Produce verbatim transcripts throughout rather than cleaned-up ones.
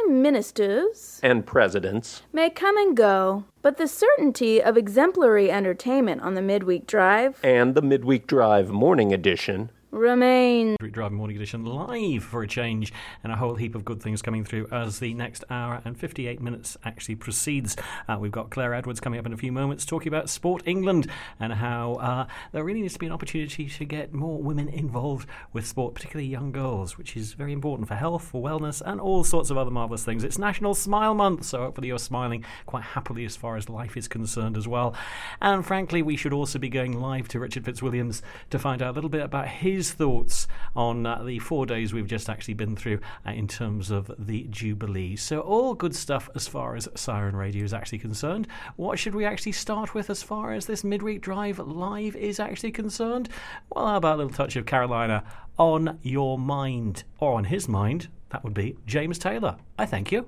prime ministers and presidents may come and go, but the certainty of exemplary entertainment on the Midweek Drive and the Midweek Drive Morning Edition remain. Midweek Drive Morning Edition live for a change, and a whole heap of good things coming through as the next hour and fifty-eight minutes actually proceeds. Uh, we've got Claire Edwards coming up in a few moments talking about Sport England and how uh, there really needs to be an opportunity to get more women involved with sport, particularly young girls, which is very important for health, for wellness, and all sorts of other marvellous things. It's National Smile Month, so hopefully you're smiling quite happily as far as life is concerned as well. And frankly, we should also be going live to Richard Fitzwilliams to find out a little bit about his thoughts on uh, the four days we've just actually been through uh, in terms of the Jubilee. So all good stuff as far as Siren Radio is actually concerned. What should we actually start with as far as this Midweek Drive live is actually concerned? Well, how about a little touch of Carolina on your mind, or on his mind? That would be James Taylor. I thank you.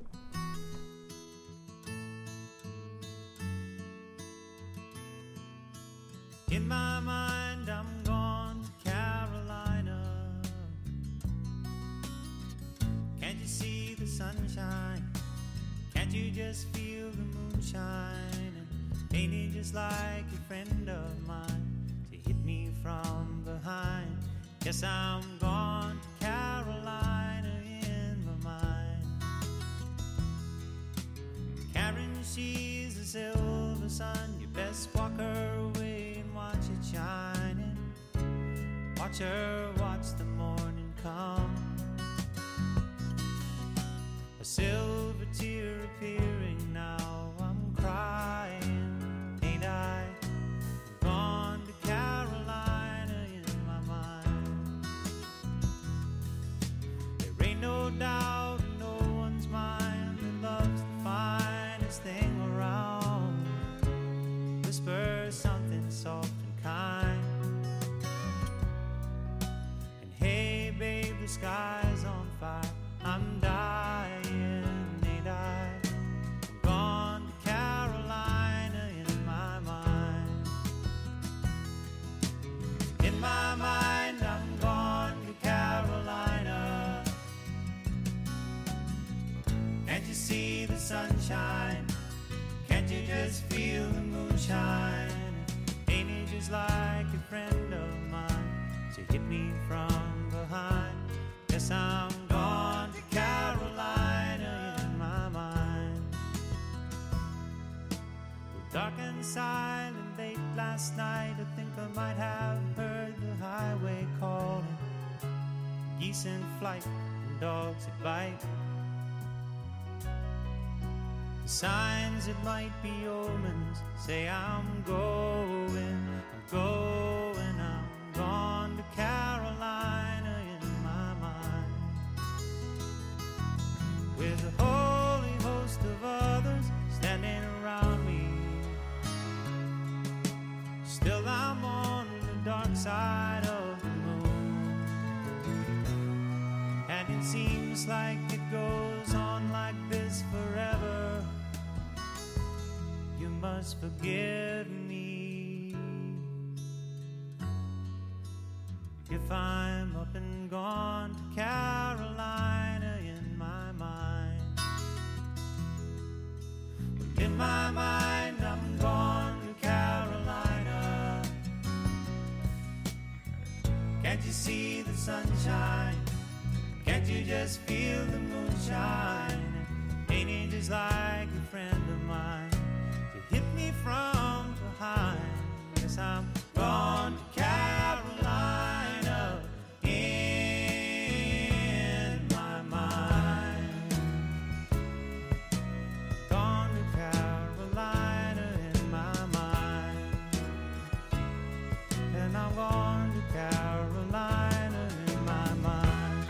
In my mind, I'm gone to Carolina. Can't you see the sunshine? Can't you just feel the moonshine? And ain't it just like a friend of mine to hit me from behind? Yes, I'm gone to Carolina in my mind. Karen, she's a silver sun. You best walk her away and watch it shining. Watch her watch the morning come. A silver tear appearing now. I'm crying, ain't I? Gone to Carolina in my mind. There ain't no doubt in no one's mind that love's the finest thing around. Whisper something soft and kind. And hey babe, the sky's on fire. I'm dying, ain't I? I'm gone to Carolina in my mind. In my mind, I'm gone to Carolina. Can't you see the sunshine? Can't you just feel the moonshine? Ain't it just like a friend of mine to hit me from behind? Yes, I'm gone to Carolina in my mind. Well, dark and silent late last night, I think I might have heard the highway calling. Geese in flight and dogs that bite. The signs that might be omens say I'm going, I'm going, I'm gone to Carolina in my mind. With a holy host of others standing around me, still I'm on the dark side of the moon. And it seems like it goes on like this forever. You must forgive me if I'm up and gone to Carolina in my mind. In my mind, I'm gone to Carolina. Can't you see the sunshine? Can't you just feel the moonshine? Ain't it just like a friend of mine to hit me from behind? Yes, I'm gone to Carolina in my mind. Gone to Carolina in my mind. And I'm gone to Carolina in my mind.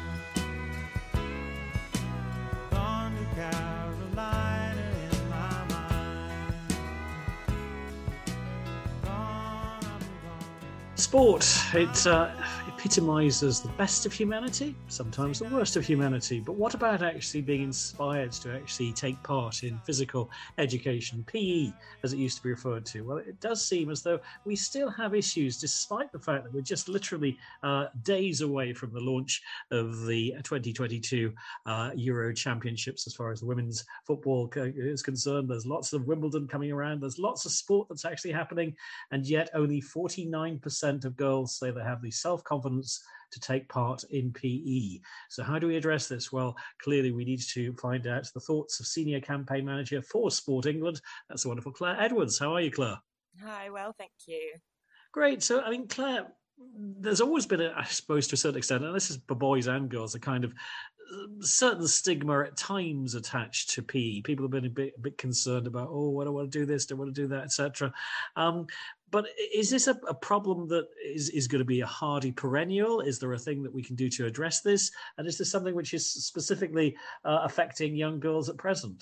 Gone to Carolina in my mind. Gone, I'm gone. Sport. It's uh, it epitomises the best of humanity, sometimes the worst of humanity. But what about actually being inspired to actually take part in physical education, P E, as it used to be referred to? Well, it does seem as though we still have issues, despite the fact that we're just literally uh, days away from the launch of the twenty twenty-two uh, Euro Championships as far as women's football is concerned. There's lots of Wimbledon coming around. There's lots of sport that's actually happening. And yet only forty-nine percent of girls say they have the self-confidence to take part in P E. So how do we address this? Well, clearly we need to find out the thoughts of Senior Campaign Manager for Sport England. That's the wonderful Claire Edwards. How are you, Claire? Hi, well, thank you. Great. So, I mean, Claire, there's always been, a, I suppose, to a certain extent, and this is for boys and girls, a kind of certain stigma at times attached to P E. People have been a bit, a bit concerned about, oh, I don't want to do this, don't want to do that, et cetera. Um, but is this a, a problem that is, is going to be a hardy perennial? Is there a thing that we can do to address this? And is this something which is specifically uh, affecting young girls at present?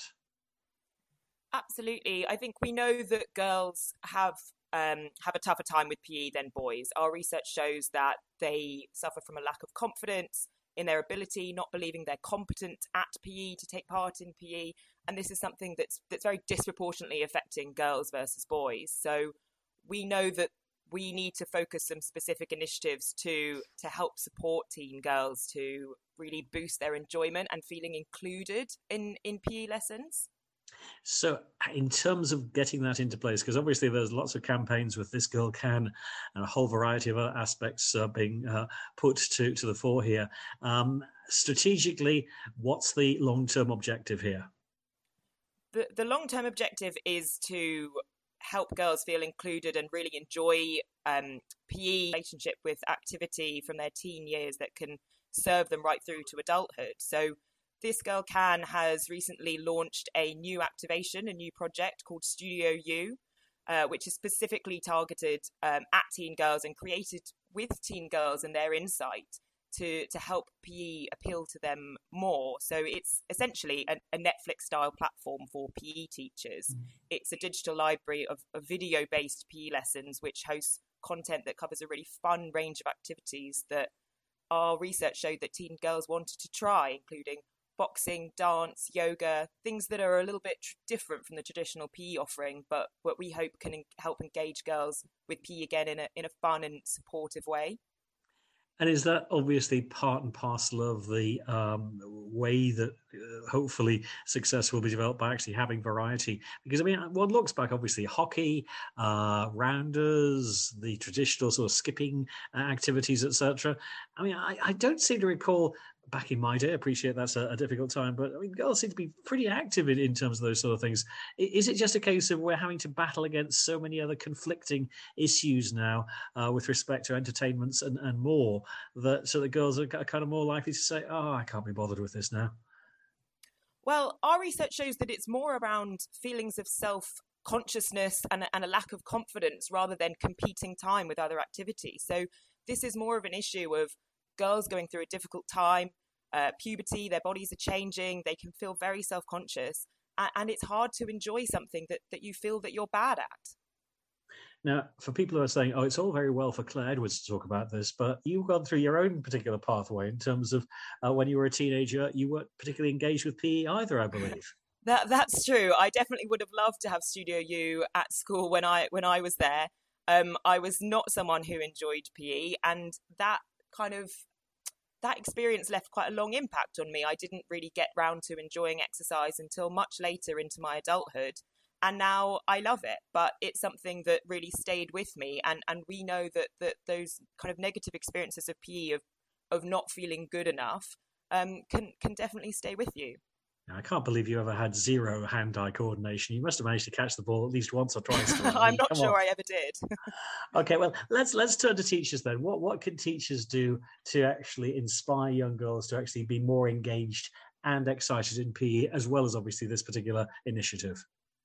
Absolutely. I think we know that girls have um, have a tougher time with P E than boys. Our research shows that they suffer from a lack of confidence in their ability, not believing they're competent at P E to take part in P E. And this is something that's that's very disproportionately affecting girls versus boys. So we know that we need to focus some specific initiatives to to help support teen girls to really boost their enjoyment and feeling included in, in P E lessons. So in terms of getting that into place, because obviously there's lots of campaigns with This Girl Can and a whole variety of other aspects uh, being uh, put to, to the fore here. Um, strategically, what's the long-term objective here? The, the long-term objective is to help girls feel included and really enjoy um, P E relationship with activity from their teen years that can serve them right through to adulthood. So This Girl Can has recently launched a new activation, a new project called Studio U, uh, which is specifically targeted um, at teen girls and created with teen girls and their insight to, to help P E appeal to them more. So it's essentially a, a Netflix-style platform for P E teachers. Mm. It's a digital library of, of video-based P E lessons, which hosts content that covers a really fun range of activities that our research showed that teen girls wanted to try, including boxing, dance, yoga, things that are a little bit tr- different from the traditional P E offering, but what we hope can en- help engage girls with P E again in a in a fun and supportive way. And is that obviously part and parcel of the um, way that uh, hopefully success will be developed by actually having variety? Because, I mean, one looks back, obviously, hockey, uh, rounders, the traditional sort of skipping uh, activities, et cetera. I mean, I, I don't seem to recall back in my day, I appreciate that's a, a difficult time, but I mean, girls seem to be pretty active in, in terms of those sort of things. Is it just a case of we're having to battle against so many other conflicting issues now uh, with respect to entertainments and, and more, that so the girls are kind of more likely to say, oh, I can't be bothered with this now? Well, our research shows that it's more around feelings of self-consciousness and, and a lack of confidence rather than competing time with other activities. So this is more of an issue of girls going through a difficult time, uh, puberty, their bodies are changing, they can feel very self-conscious, and, and it's hard to enjoy something that, that you feel that you're bad at. Now, for people who are saying, oh, it's all very well for Claire Edwards to talk about this, but you've gone through your own particular pathway in terms of uh, when you were a teenager, you weren't particularly engaged with P E either, I believe. That That's true. I definitely would have loved to have Studio U at school when I when I was there. Um, I was not someone who enjoyed P E, and that kind of that experience left quite a long impact on me. I didn't really get round to enjoying exercise until much later into my adulthood, and now I love it. But it's something that really stayed with me, and, and we know that, that those kind of negative experiences of P E, of of not feeling good enough, um, can can definitely stay with you. Now, I can't believe you ever had zero hand-eye coordination. You must have managed to catch the ball at least once or twice. I'm not Come sure on. I ever did. Okay, well, let's let's turn to teachers then. What what can teachers do to actually inspire young girls to actually be more engaged and excited in P E, as well as obviously this particular initiative?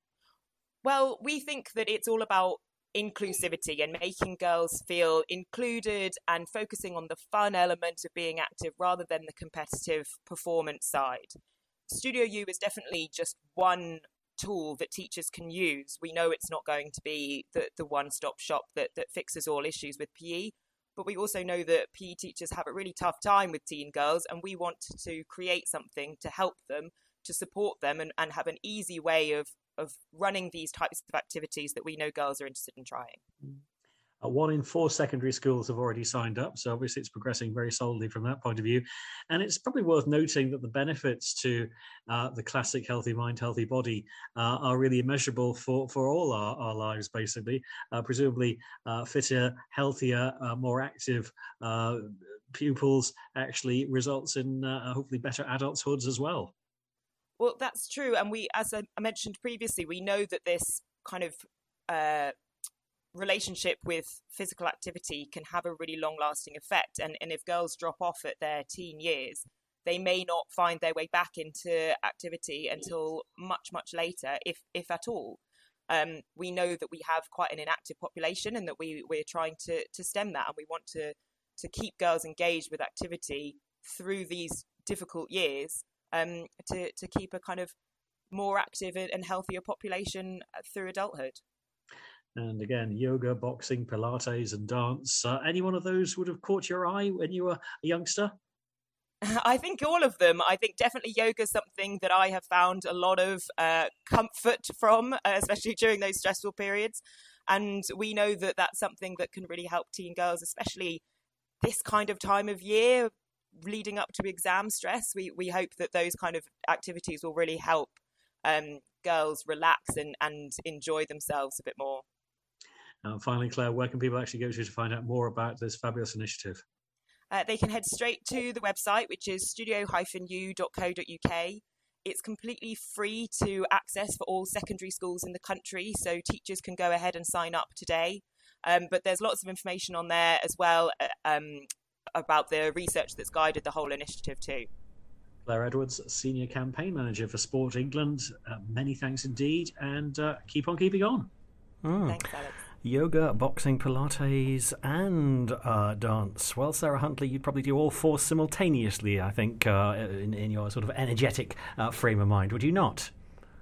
Well, we think that it's all about inclusivity and making girls feel included and focusing on the fun element of being active rather than the competitive performance side. Studio U is definitely just one tool that teachers can use. We know it's not going to be the, the one-stop shop that, that fixes all issues with P E, but we also know that P E teachers have a really tough time with teen girls, and we want to create something to help them, to support them, and, and have an easy way of, of running these types of activities that we know girls are interested in trying. Uh, one in four secondary schools have already signed up, so obviously it's progressing very solidly from that point of view. And it's probably worth noting that the benefits to uh, the classic healthy mind, healthy body uh, are really immeasurable for, for all our, our lives, basically. Uh, presumably uh, fitter, healthier, uh, more active uh, pupils actually results in uh, hopefully better adulthoods as well. Well, that's true. And we, as I mentioned previously, we know that this kind of uh, relationship with physical activity can have a really long-lasting effect. And, and if girls drop off at their teen years, they may not find their way back into activity until much, much later, if if at all. Um, we know that we have quite an inactive population, and that we, we're trying to, to stem that. And we want to, to keep girls engaged with activity through these difficult years, um, to, to keep a kind of more active and healthier population through adulthood. And again, yoga, boxing, Pilates and dance. Uh, any one of those would have caught your eye when you were a youngster? I think all of them. I think definitely yoga is something that I have found a lot of uh, comfort from, uh, especially during those stressful periods. And we know that that's something that can really help teen girls, especially this kind of time of year leading up to exam stress. We we hope that those kind of activities will really help um, girls relax and, and enjoy themselves a bit more. And finally, Claire, where can people actually go to to find out more about this fabulous initiative? Uh, they can head straight to the website, which is studio dash u dot co dot uk. It's completely free to access for all secondary schools in the country, so teachers can go ahead and sign up today. Um, but there's lots of information on there as well uh, um, about the research that's guided the whole initiative too. Claire Edwards, Senior Campaign Manager for Sport England. Uh, many thanks indeed, and uh, keep on keeping on. Mm. Thanks, Alex. Yoga, boxing, Pilates, and uh, dance. Well, Sarah Huntley, you'd probably do all four simultaneously, I think, uh, in, in your sort of energetic uh, frame of mind, would you not?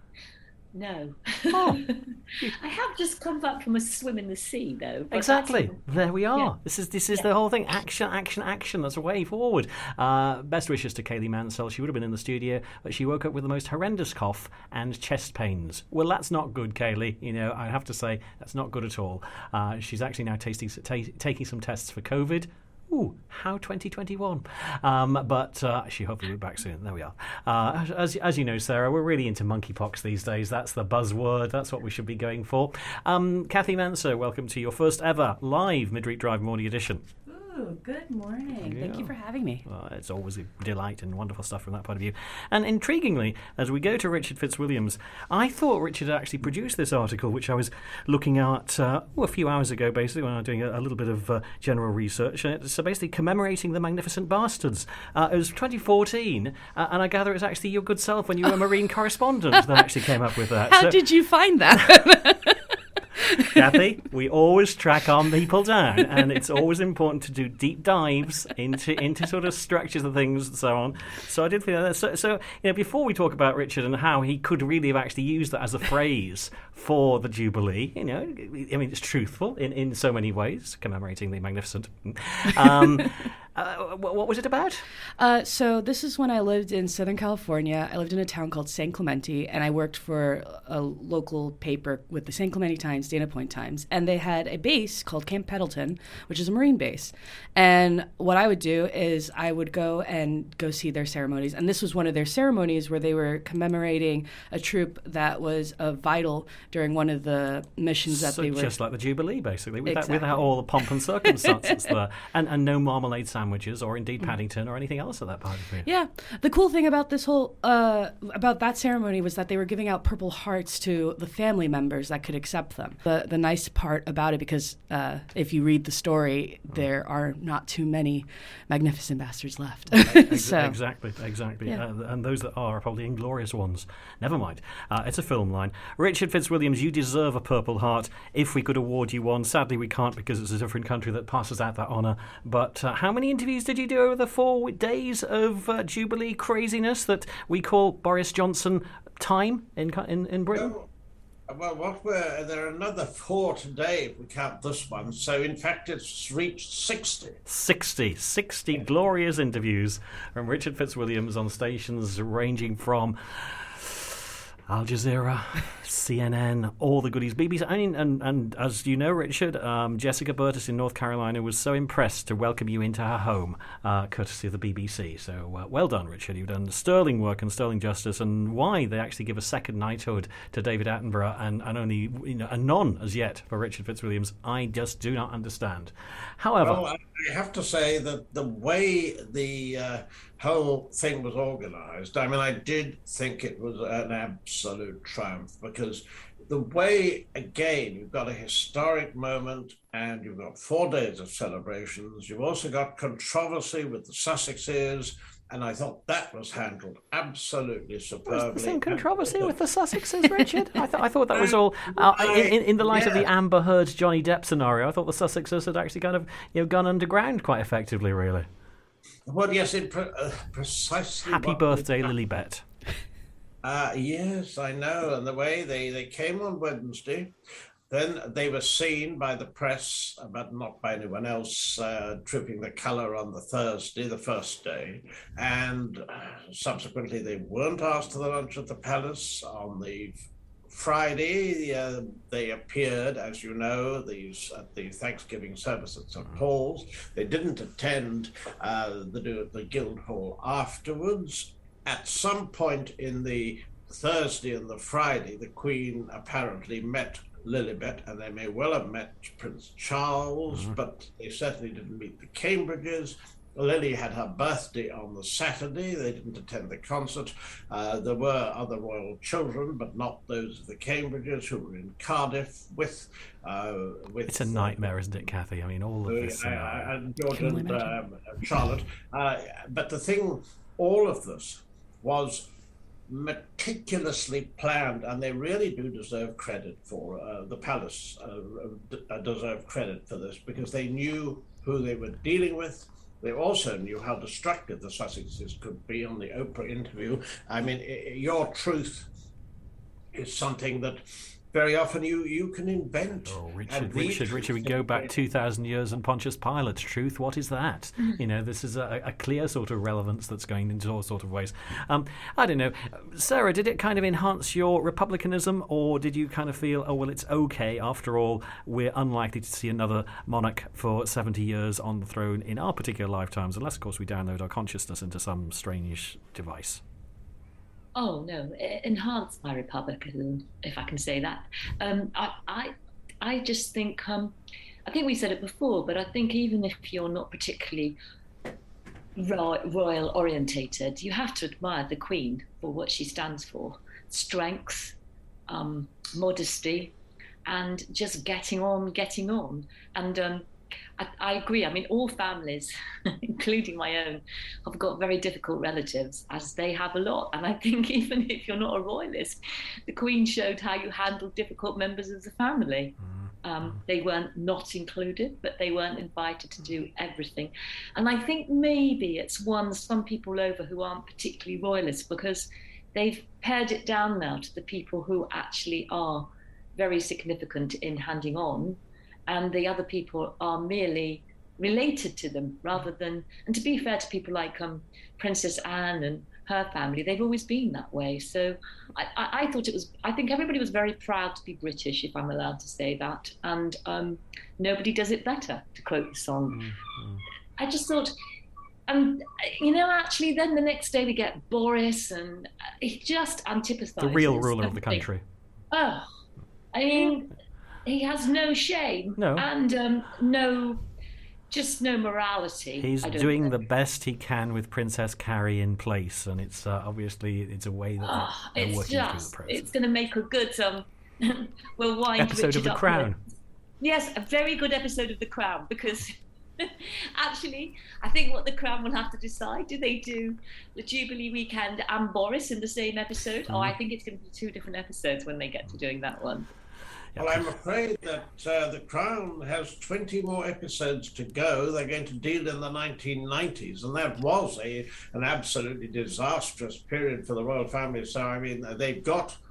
No. Oh. I have just come back from a swim in the sea, though. Exactly. There we are. Yeah. This is this is Yeah. the whole thing. Action, action, action. That's a way forward. Uh, best wishes to Kaylee Mansell. She would have been in the studio, but she woke up with the most horrendous cough and chest pains. Well, that's not good, Kaylee. You know, I have to say, that's not good at all. Uh, she's actually now tasting, ta- taking some tests for COVID. Ooh, how twenty twenty-one. Um, but uh, she hopefully will be back soon. There we are. Uh, as, as you know, Sarah, we're really into monkeypox these days. That's the buzzword. That's what we should be going for. Um, Kathy Manso, welcome to your first ever live Midweek Drive Morning Edition. Ooh, good morning. Yeah. Thank you for having me. Uh, it's always a delight and wonderful stuff from that point of view. And intriguingly, as we go to Richard Fitzwilliams, I thought Richard had actually produced this article, which I was looking at uh, oh, a few hours ago, basically, when I was doing a, a little bit of uh, general research. And it's basically commemorating the Magnificent Bastards. Uh, it was twenty fourteen, uh, and I gather it's actually your good self when you were a Marine correspondent that actually came up with that. How So- did you find that? Kathy, we always track our people down, and it's always important to do deep dives into into sort of structures of things and so on. So I did feel that. So, so you know, before we talk about Richard and how he could really have actually used that as a phrase for the Jubilee, you know, I mean, it's truthful in, in so many ways, commemorating the Magnificent. Um, Uh, what, what was it about? Uh, so this is when I lived in Southern California. I lived in a town called San Clemente, and I worked for a local paper with the San Clemente Times, Dana Point Times, and they had a base called Camp Pendleton, which is a Marine base. And what I would do is I would go and go see their ceremonies, and this was one of their ceremonies where they were commemorating a troop that was uh, vital during one of the missions that So they were... just like the Jubilee, basically, without, Exactly. without all the pomp and circumstances there, and, and no marmalade sandwiches or indeed Paddington or anything else at that part of it. Yeah. The cool thing about this whole, uh, about that ceremony was that they were giving out Purple Hearts to the family members that could accept them. The the nice part about it, because uh, if you read the story, there are not too many Magnificent Bastards left. Ex- so, exactly, exactly. Yeah. Uh, and those that are are probably inglorious ones. Never mind. Uh, it's a film line. Richard Fitzwilliams, you deserve a Purple Heart if we could award you one. Sadly, we can't because it's a different country that passes out that honour. But uh, how many interviews did you do over the four days of uh, Jubilee craziness that we call Boris Johnson time in in, in Britain? Well, what were there are another four today if we count this one. So in fact, it's reached sixty. sixty, sixty glorious interviews from Richard Fitzwilliams on stations ranging from Al Jazeera, C N N, all the goodies. B B C, I mean, and, and as you know, Richard, um, Jessica Burtis in North Carolina was so impressed to welcome you into her home, uh, courtesy of the B B C. So uh, well done, Richard. You've done sterling work and sterling justice, and why they actually give a second knighthood to David Attenborough and, and only you know, a none as yet for Richard Fitzwilliams, I just do not understand. However... Well, I have to say that the way the uh, whole thing was organised, I mean, I did think it was an absolute triumph, because the way, again, you've got a historic moment and you've got four days of celebrations. You've also got controversy with the Sussexes, and I thought that was handled absolutely superbly. Was the same controversy with the Sussexes, Richard? I, th- I thought that was all uh, in, in the light yeah. of the Amber Heard Johnny Depp scenario. I thought the Sussexes had actually kind of you know gone underground quite effectively, really. Well, yes, it pre- uh, precisely. Happy birthday, Lilibet. Uh, yes, I know. And the way they, they came on Wednesday, then they were seen by the press, but not by anyone else, uh, tripping the colour on the Thursday, the first day. And subsequently, they weren't asked to the lunch at the palace. On the Friday, uh, they appeared, as you know, these, at the Thanksgiving service at Saint Paul's. They didn't attend uh, the, the Guildhall afterwards. At some point in the Thursday and the Friday, the Queen apparently met Lilibet, and they may well have met Prince Charles, mm-hmm. but they certainly didn't meet the Cambridges. Lily had her birthday on the Saturday. They didn't attend the concert. Uh, there were other royal children, but not those of the Cambridges, who were in Cardiff with... Uh, with it's a nightmare, isn't it, Kathy? I mean, all of this... Uh, uh, and George and um, Charlotte. Uh, but the thing, all of this was meticulously planned, and they really do deserve credit for uh, the palace uh, d- deserve credit for this, because they knew who they were dealing with. They also knew how destructive the Sussexes could be on the Oprah interview. I mean, I- your truth is something that very often you, you can invent. Oh, Richard, Richard, Richard, we go back two thousand years and Pontius Pilate's truth. What is that? You know, this is a, a clear sort of relevance that's going into all sort of ways. Um, I don't know. Sarah, did it kind of enhance your republicanism, or did you kind of feel, oh, well, it's okay. After all, we're unlikely to see another monarch for seventy years on the throne in our particular lifetimes, unless, of course, we download our consciousness into some strange device. Oh no, it enhanced my republicanism, if I can say that. Um, I, I, I just think, um, I think we said it before, but I think even if you're not particularly royal, royal orientated, you have to admire the Queen for what she stands for: strength, um, modesty, and just getting on, getting on. And um, I, I agree. I mean, all families, including my own, have got very difficult relatives, as they have a lot. And I think even if you're not a royalist, the Queen showed how you handle difficult members of the family. Um, they weren't not included, but they weren't invited to do everything. And I think maybe it's won some people over who aren't particularly royalists, because they've pared it down now to the people who actually are very significant in handing on, and the other people are merely related to them rather than, and to be fair to people like um, Princess Anne and her family, they've always been that way. So I, I, I thought it was, I think everybody was very proud to be British, if I'm allowed to say that, and um, nobody does it better, to quote the song. Mm-hmm. I just thought, and you know, actually then the next day we get Boris, and he just antipathizes. The real ruler of the country. Oh, I mean, he has no shame no. and um, no, just no morality. He's doing think. the best he can with Princess Carrie in place, and it's uh, obviously it's a way that oh, they're, they're working just, through the process. It's going to make a good um, we'll wind episode Richard of The up Crown. With. Yes, a very good episode of The Crown, because actually, I think what The Crown will have to decide, do they do the Jubilee weekend and Boris in the same episode? Mm. Oh, I think it's going to be two different episodes when they get to doing that one. Well, I'm afraid that uh, The Crown has twenty more episodes to go. They're going to deal in the nineteen nineties, and that was a an absolutely disastrous period for the royal family. So, I mean, they've got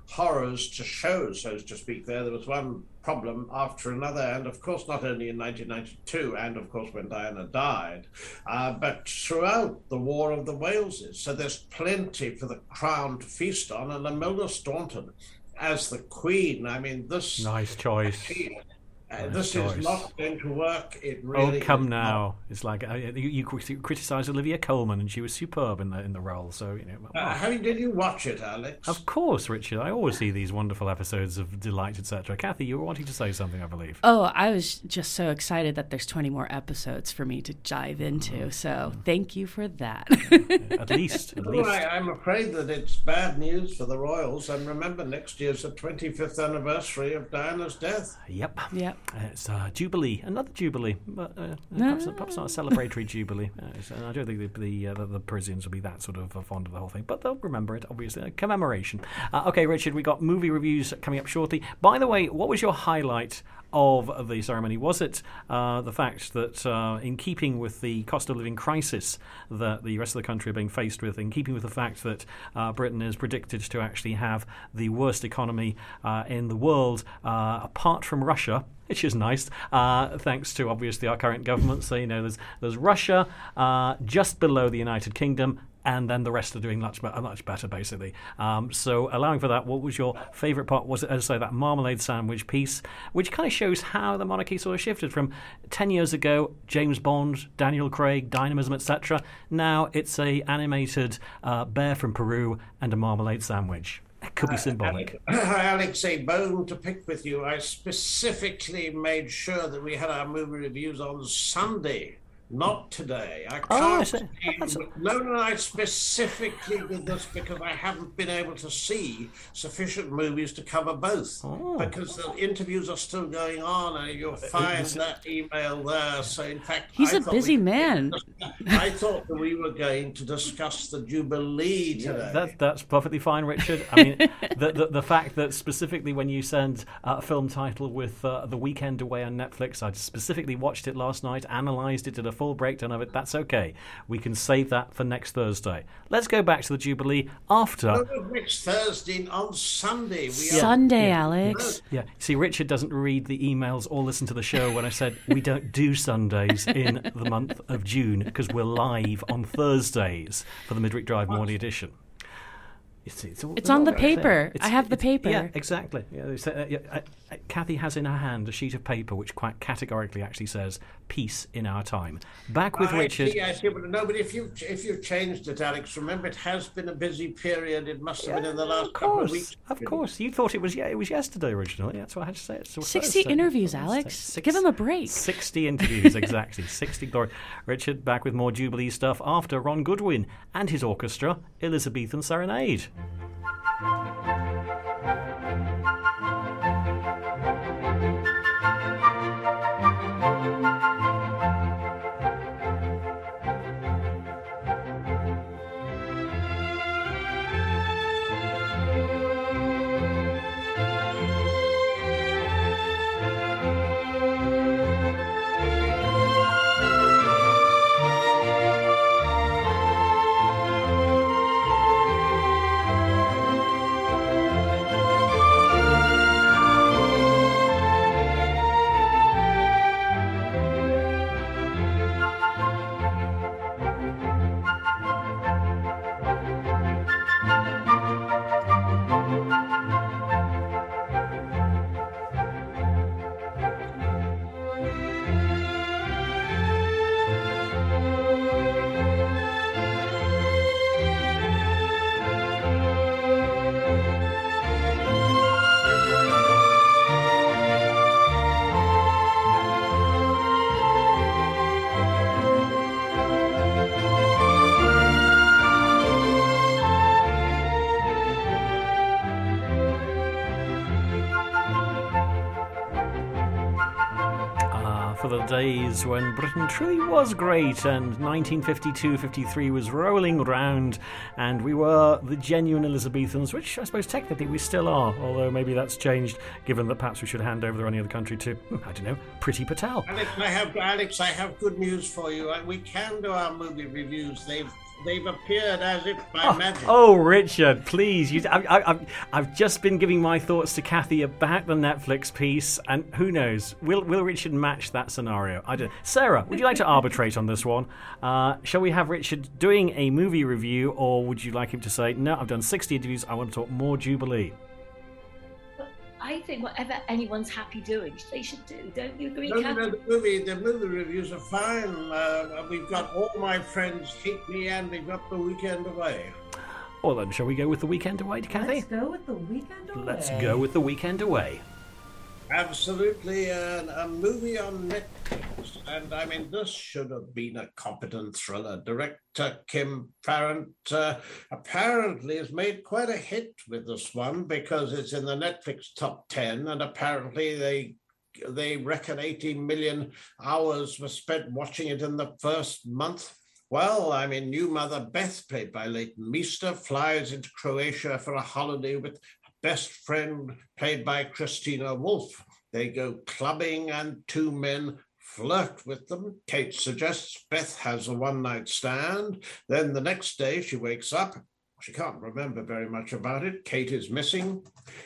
horrors to show, so to speak. There, there was one problem after another, and of course not only in nineteen ninety-two, and of course when Diana died, uh, but throughout the War of the Waleses. So there's plenty for the Crown to feast on, and Imelda Staunton as the Queen. I mean, this nice choice. Uh, nice this choice. is not going to work. It really oh, come is now! not. It's like uh, you, you criticised Olivia Colman, and she was superb in the in the role. So you know. Uh, how did you watch it, Alex? Of course, Richard. I always see these wonderful episodes of Delight, et cetera. Kathy, you were wanting to say something, I believe. Oh, I was just so excited that there's twenty more episodes for me to dive into. So thank you for that. At least, at Well, least. I, I'm afraid that it's bad news for the royals. And remember, next year's the twenty-fifth anniversary of Diana's death. Yep. Yep. Uh, it's uh, Jubilee, another Jubilee, but uh, No. perhaps, perhaps not a celebratory Jubilee. Uh, it's- and I don't think the the, uh, the the Parisians will be that sort of uh, fond of the whole thing, but they'll remember it, obviously. A commemoration. Uh, okay, Richard, we got movie reviews coming up shortly. By the way, what was your highlight of the ceremony? Was it uh, the fact that, uh, in keeping with the cost of living crisis that the rest of the country are being faced with, in keeping with the fact that uh, Britain is predicted to actually have the worst economy uh, in the world, uh, apart from Russia, which is nice, uh, thanks to obviously our current government. So, you know, there's there's Russia uh, just below the United Kingdom, and then the rest are doing much, much better, basically. Um, so, allowing for that, what was your favourite part? Was it, as I say, that marmalade sandwich piece, which kind of shows how the monarchy sort of shifted from ten years ago, James Bond, Daniel Craig, dynamism, et cetera. Now it's a animated uh, bear from Peru and a marmalade sandwich. It could be symbolic. Uh, Alex, a bone to pick with you. I specifically made sure that we had our movie reviews on Sunday, not today. I can't. Oh, I see. see- No, no, I specifically did this because I haven't been able to see sufficient movies to cover both. Oh. Because the interviews are still going on, and you'll find that email there. So, in fact, He's I a thought busy we- man. I thought that we were going to discuss the Jubilee today. That, that's perfectly fine, Richard. I mean, the, the the fact that specifically when you send uh, a film title with uh, The Weekend Away on Netflix, I specifically watched it last night, analysed it, did a full breakdown of it. That's okay. We can save that for next Thursday. Let's go back to the Jubilee after. No, next Thursday on Sunday. We are Sunday, Alex. Yeah, see, Richard doesn't read the emails or listen to the show when I said we don't do Sundays in the month of June because we're live on Thursdays for the Midweek Drive Morning Edition. It's, it's, all, It's on the all right paper. there. I have the it's- paper. Yeah, exactly. Yeah, it's, uh, yeah, uh, uh, Kathy has in her hand a sheet of paper which quite categorically actually says "Peace in our time." Back with I Richard. See, I see, but no, but if you if you've changed it, Alex, remember it has been a busy period. It must have been in the last Of couple of course, weeks. of course. You thought it was yeah, it was yesterday originally. That's what I had to say. It's sixty Thursday. interviews, Thursday. Alex. Six- Give him a break. sixty interviews, exactly. sixty glory. Richard, back with more Jubilee stuff after Ron Goodwin and his orchestra, Elizabethan Serenade. For the days when Britain truly was great and nineteen fifty-two fifty-three was rolling round and we were the genuine Elizabethans, which I suppose technically we still are, although maybe that's changed given that perhaps we should hand over the running of the country to, I don't know, Priti Patel. Alex, I have Alex, I have good news for you. We can do our movie reviews. They've they've appeared as if by Oh, magic. oh, Richard, please. You, I, I, I've, I've just been giving my thoughts to Kathy about the Netflix piece, and who knows? Will Will Richard match that scenario? I don't. Sarah, would you like to arbitrate on this one? Uh, shall we have Richard doing a movie review, or would you like him to say, no, I've done sixty interviews, I want to talk more Jubilee? I think whatever anyone's happy doing, they should do. Don't you agree, No, no, Kathy? no, the movie, the movie reviews are fine. Uh, we've got All My Friends Hate Me, and we've got The Weekend Away. Well then, shall we go with The Weekend Away, Kathy? Let's go with The Weekend Away. Let's go with The Weekend Away. Absolutely, uh, a movie on Netflix, and I mean, this should have been a competent thriller. Director Kim Farrant uh, apparently has made quite a hit with this one because it's in the Netflix top ten, and apparently they they reckon eighty million hours were spent watching it in the first month. Well, I mean, new mother Beth, played by Leighton Meester, flies into Croatia for a holiday with best friend, played by Christina Wolf. They go clubbing and two men flirt with them. Kate suggests Beth has a one-night stand. Then the next day she wakes up. She can't remember very much about it. Kate is missing.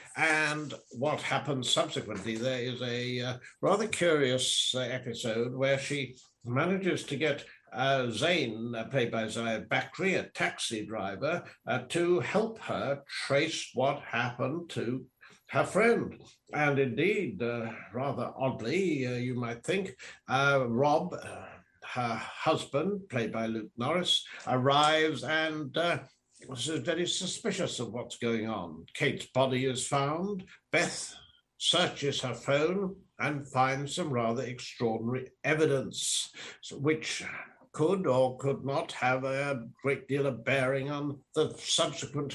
And what happens subsequently, there is a uh, rather curious uh, episode where she manages to get Uh, Zane, uh, played by Zayed Bakri, a taxi driver, uh, to help her trace what happened to her friend. And indeed, uh, rather oddly, uh, you might think, uh, Rob, uh, her husband, played by Luke Norris, arrives and uh, is very suspicious of what's going on. Kate's body is found. Beth searches her phone and finds some rather extraordinary evidence, which could or could not have a great deal of bearing on the subsequent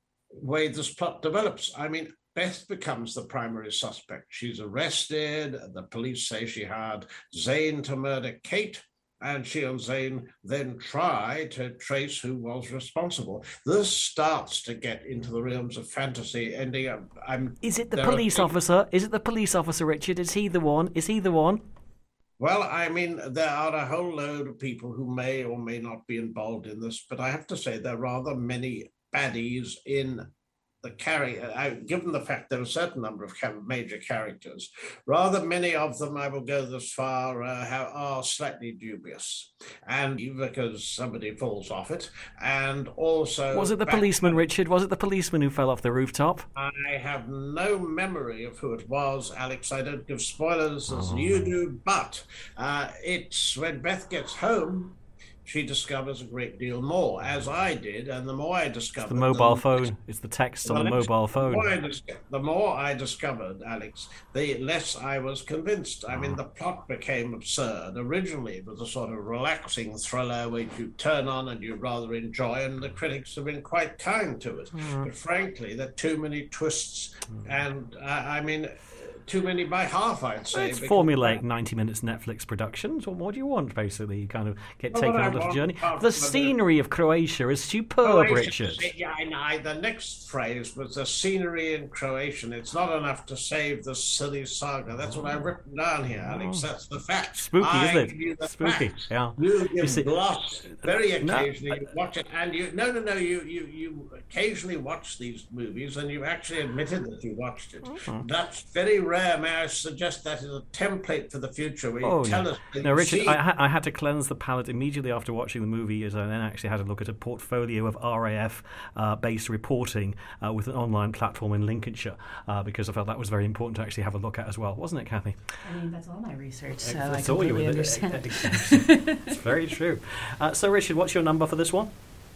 way this plot develops. I mean, Beth becomes the primary suspect. She's arrested. The police say she hired Zane to murder Kate, and she and Zane then try to trace who was responsible. This starts to get into the realms of fantasy, ending up... I'm, Is it the police officer? Is it the police officer, Richard? Is he the one? Is he the one? Well, I mean, there are a whole load of people who may or may not be involved in this, but I have to say there are rather many baddies in the character, given the fact there are a certain number of major characters, rather many of them, I will go this far, uh, have, are slightly dubious, and because somebody falls off it, and also... Was it the policeman, Richard? Was it the policeman who fell off the rooftop? I have no memory of who it was, Alex. I don't give spoilers as Oh. you do, but uh, it's when Beth gets home, she discovers a great deal more, as I did, and the more I discovered... The mobile the phone. It's the text on the Alex, mobile The phone. more, I dis- the more I discovered, Alex, the less I was convinced. I mean, the plot became absurd. Originally, it was a sort of relaxing thriller which you turn on and you rather enjoy, and the critics have been quite kind to it. Mm. But frankly, there are too many twists, and uh, I mean... too many by half, I'd say. It's formulaic ninety minutes Netflix productions. What more do you want, basically? You kind of get Well, taken what I on a little want- journey. uh, The well, scenery of Croatia is superb, Croatian, Richard. Yeah, I know. The next phrase was the scenery in Croatian. It's not enough to save the silly saga. That's what I've written down here, Alex. That's the fact. Spooky, I isn't it? give you the Spooky, facts. yeah. You You give see- gloss very No, occasionally. You watch it, and you no, no, no. You you you occasionally watch these movies, and you actually admitted that you watched it. Mhm. That's very rare. May I suggest that is a template for the future where you Oh, tell no. us. that No, you Richard, see- I, ha- I had to cleanse the palate immediately after watching the movie, as I then actually had a look at a portfolio of R A F-based reporting uh, with an online platform in Lincolnshire, uh, because I felt that was very important to actually have a look at as well, wasn't it, Kathy? I mean, that's all my research, so I I saw you completely with it. understand. It's very true. Uh, so, Richard, what's your number for this one?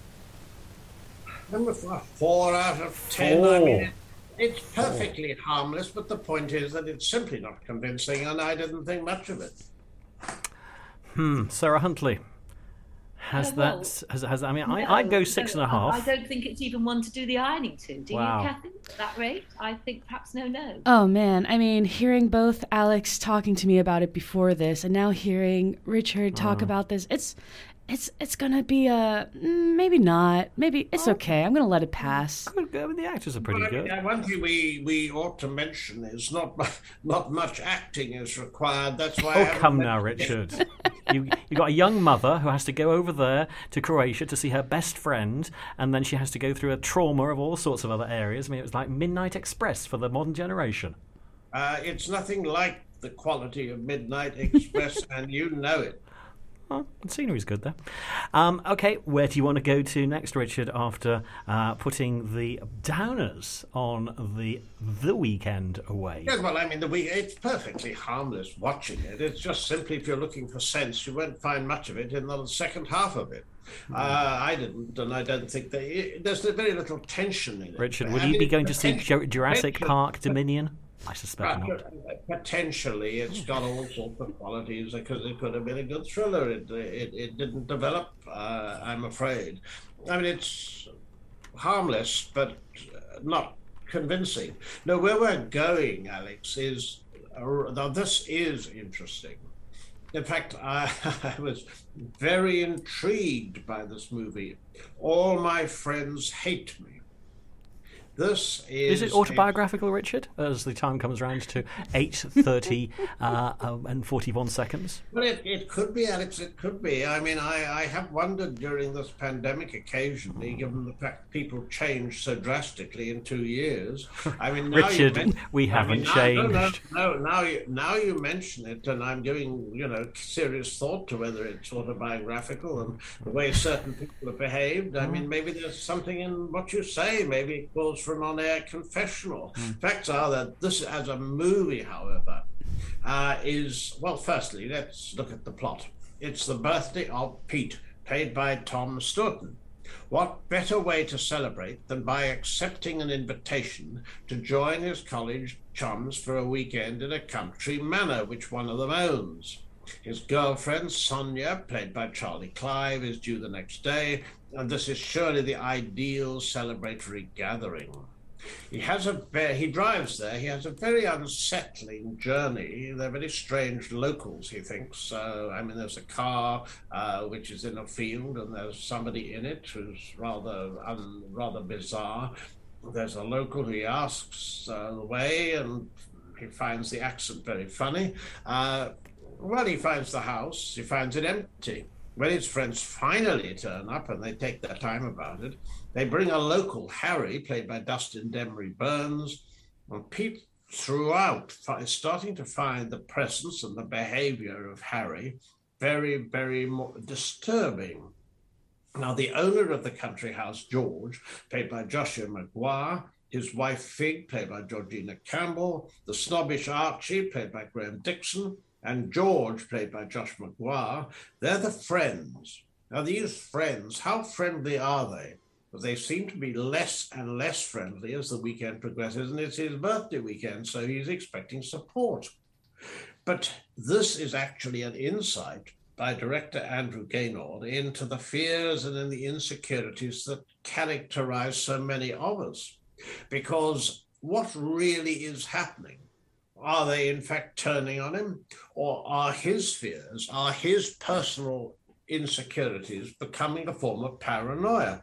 Number four, four out of ten. Four. I mean, it's perfectly harmless, but the point is that it's simply not convincing, and I didn't think much of it. Hmm, Sarah Huntley. Has Oh, well, that, has, has, I mean, I, No, I'd go six no, and a half. I, I don't think it's even one to do the ironing to. Do Wow. you, Kathy? At that rate? I think perhaps no, no. Oh man, I mean, hearing both Alex talking to me about it before this, and now hearing Richard talk Mm. about this, it's, it's, it's gonna be a mm, maybe not, maybe it's okay. I'm gonna let it pass. Good, good. The actors are pretty Well, I good. mean, uh, one thing we, we ought to mention is not mu- not much acting is required. That's why. I Oh, haven't come now, mentioned it. Richard. you you got a young mother who has to go over there to Croatia to see her best friend, and then she has to go through a trauma of all sorts of other areas. I mean, it was like Midnight Express for the modern generation. Uh, it's nothing like the quality of Midnight Express, and you know it. Oh, the scenery's good there. Um, okay, where do you want to go to next, Richard, after uh, putting the downers on the the weekend away? Yes, well, I mean, the week it's perfectly harmless watching it. It's just simply, if you're looking for sense, you won't find much of it in the second half of it. Mm. Uh, I didn't, and I don't think they, there's very little tension in it. Richard, would you be going to see Jurassic Park Dominion? I suspect uh, not. Potentially, it's got all sorts of qualities because it could have been a good thriller. It it, it didn't develop, uh, I'm afraid. I mean, it's harmless, but not convincing. No, where we're going, Alex, is uh, now this is interesting. In fact, I, I was very intrigued by this movie. All My Friends Hate Me. This is... Is it autobiographical, a... Richard, as the time comes round to eight thirty uh, and forty-one seconds? Well, it, it could be, Alex, it could be. I mean, I, I have wondered during this pandemic occasionally, given the fact people changed so drastically in two years. I mean, now Richard, men- we haven't I mean, now, changed. No, no, no, now you, now you mention it, and I'm giving, you know, serious thought to whether it's autobiographical and the way certain people have behaved. I mean, maybe there's something in what you say. Maybe it calls for an on-air confessional. Mm. Facts are that this, as a movie, however, uh, is, well, firstly, let's look at the plot. It's the birthday of Pete, played by Tom Stourton. What better way to celebrate than by accepting an invitation to join his college chums for a weekend in a country manor, which one of them owns. His girlfriend, Sonia, played by Charlie Clive, is due the next day, and this is surely the ideal celebratory gathering. He has a he drives there. He has a very unsettling journey. They're very strange locals, he thinks. So, I mean, there's a car uh, which is in a field, and there's somebody in it who's rather un, rather bizarre. There's a local who he asks uh, the way, and he finds the accent very funny. Uh, well, he finds the house. He finds it empty. When his friends finally turn up, and they take their time about it, they bring a local, Harry, played by Dustin Demery Burns, and Pete throughout is starting to find the presence and the behavior of Harry very, very more disturbing. Now, the owner of the country house, George, played by Joshua Maguire, his wife, Fig, played by Georgina Campbell, the snobbish Archie, played by Graham Dixon, and George, played by Josh Maguire, they're the friends. Now, these friends, how friendly are they? Well, they seem to be less and less friendly as the weekend progresses, and it's his birthday weekend, so he's expecting support. But this is actually an insight by director Andrew Gaynor into the fears and in the insecurities that characterize so many of us. Because what really is happening? Are they, in fact, turning on him? Or are his fears, are his personal insecurities becoming a form of paranoia?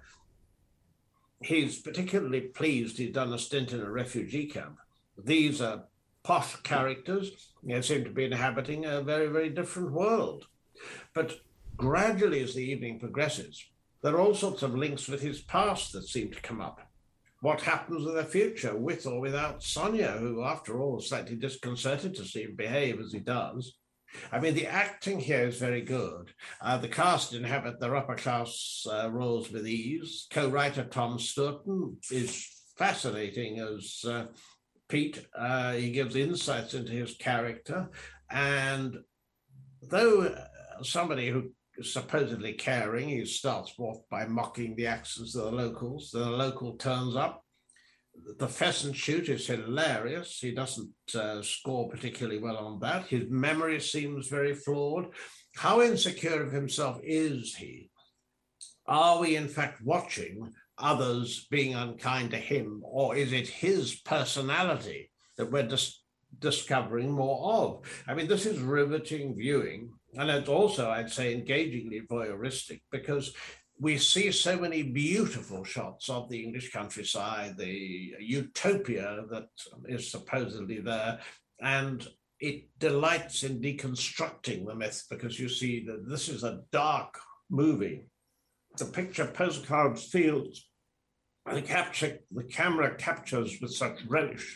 He's particularly pleased he's done a stint in a refugee camp. These are posh characters. They seem to be inhabiting a very, very different world. But gradually, as the evening progresses, there are all sorts of links with his past that seem to come up. What happens in the future, with or without Sonia, who, after all, is slightly disconcerted to see him behave as he does. I mean, the acting here is very good. Uh, the cast inhabit their upper-class uh, roles with ease. Co-writer Tom Stourton is fascinating as uh, Pete. Uh, he gives insights into his character. And though somebody who supposedly caring, he starts off by mocking the accents of the locals. The local turns up. The pheasant shoot is hilarious. He doesn't uh, score particularly well on that. His memory seems very flawed. How insecure of himself is he? Are we in fact watching others being unkind to him, or is it his personality that we're dis- discovering more of? I mean, this is riveting viewing. And it's also, I'd say, engagingly voyeuristic, because we see so many beautiful shots of the English countryside, the utopia that is supposedly there. And it delights in deconstructing the myth, because you see that this is a dark movie. The picture Postcards Fields, the capture, the camera captures with such relish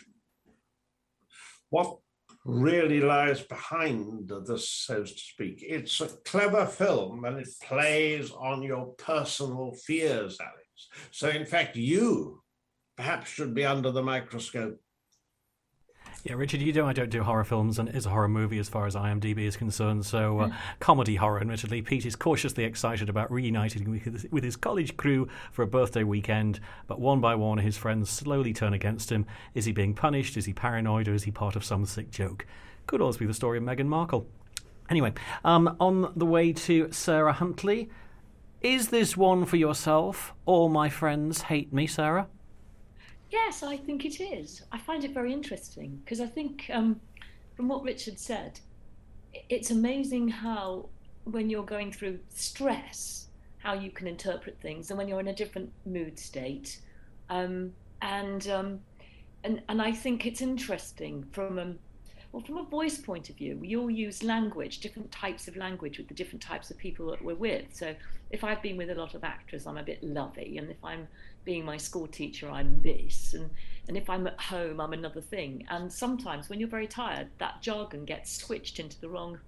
what really lies behind this, so to speak. It's a clever film, and it plays on your personal fears, Alex. So in fact, you perhaps should be under the microscope. Yeah, Richard, you know I don't do horror films, and it is a horror movie as far as IMDb is concerned, so uh, comedy horror, admittedly. Pete is cautiously excited about reuniting with his, with his college crew for a birthday weekend, but one by one his friends slowly turn against him. Is he being punished? Is he paranoid? Or is he part of some sick joke? Could always be the story of Meghan Markle. Anyway, um, on the way to Sarah Huntley, is this one for yourself? All my friends hate me, Sarah? Yes, I think it is. I find it very interesting because I think, um, from what Richard said, it's amazing how, when you're going through stress, how you can interpret things, and when you're in a different mood state. Um, and, um, and and I think it's interesting from a, well, from a voice point of view. We all use language, different types of language with the different types of people that we're with. So if I've been with a lot of actors, I'm a bit lovey, and if I'm being my school teacher, I'm this, and, and if I'm at home, I'm another thing. And sometimes when you're very tired, that jargon gets switched into the wrong...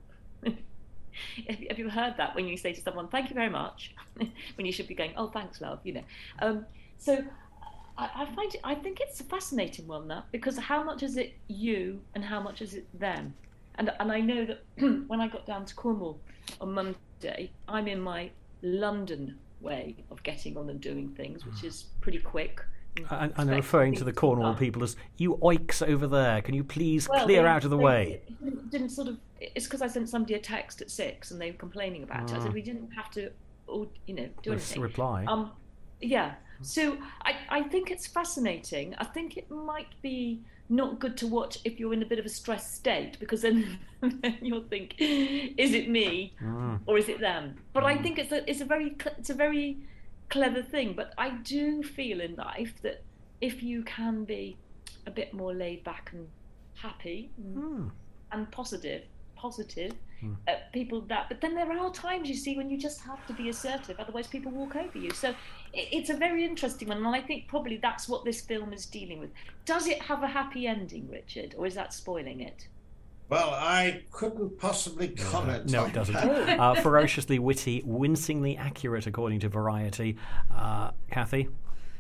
Have you heard that when you say to someone, thank you very much, when you should be going, oh, thanks, love, you know. Um, so I, I find it, I think it's a fascinating one, that, because how much is it you and how much is it them? And, and I know that when I got down to Cornwall on Monday, I'm in my London way of getting on and doing things, which is pretty quick. And, and referring to the Cornwall people as, you oiks over there, can you please well, clear they, out of the they way? Didn't, didn't sort of, it's because I sent somebody a text at six and they were complaining about ah. it. I said we didn't have to, you know, do Let's anything. reply. Um, yeah. So I, I think it's fascinating. I think it might be not good to watch if you're in a bit of a stressed state, because then, then you'll think, is it me Mm. or is it them? But I think it's a, it's a very it's a very clever thing. But I do feel in life that if you can be a bit more laid back and happy and, Mm. and positive, positive, Mm. uh, people that. But then there are times, you see, when you just have to be assertive, otherwise people walk over you. So it, it's a very interesting one, and I think probably that's what this film is dealing with. Does it have a happy ending, Richard, or is that spoiling it? Well, I couldn't possibly comment. No, on it doesn't. that. uh, ferociously witty, wincingly accurate, according to Variety. Uh, Kathy?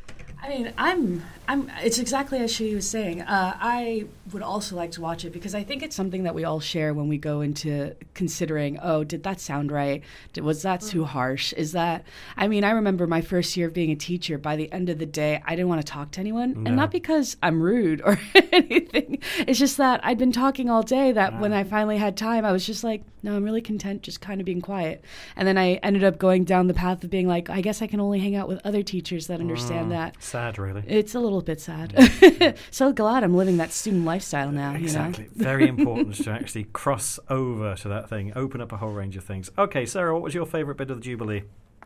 I mean, I'm, I'm. It's exactly as she was saying. Uh, I would also like to watch it because I think it's something that we all share when we go into considering. Oh, did that sound right? Did, was that too harsh? Is that? I mean, I remember my first year of being a teacher. By the end of the day, I didn't want to talk to anyone, No. and not because I'm rude or anything. It's just that I'd been talking all day. That Ah. when I finally had time, I was just like, no, I'm really content, just kind of being quiet. And then I ended up going down the path of being like, I guess I can only hang out with other teachers that understand Mm. that. Sad, really. It's a little bit sad. So glad I'm living that student lifestyle now. Exactly. You know? Very important to actually cross over to that thing, open up a whole range of things. Okay, Sarah, what was your favourite bit of the Jubilee?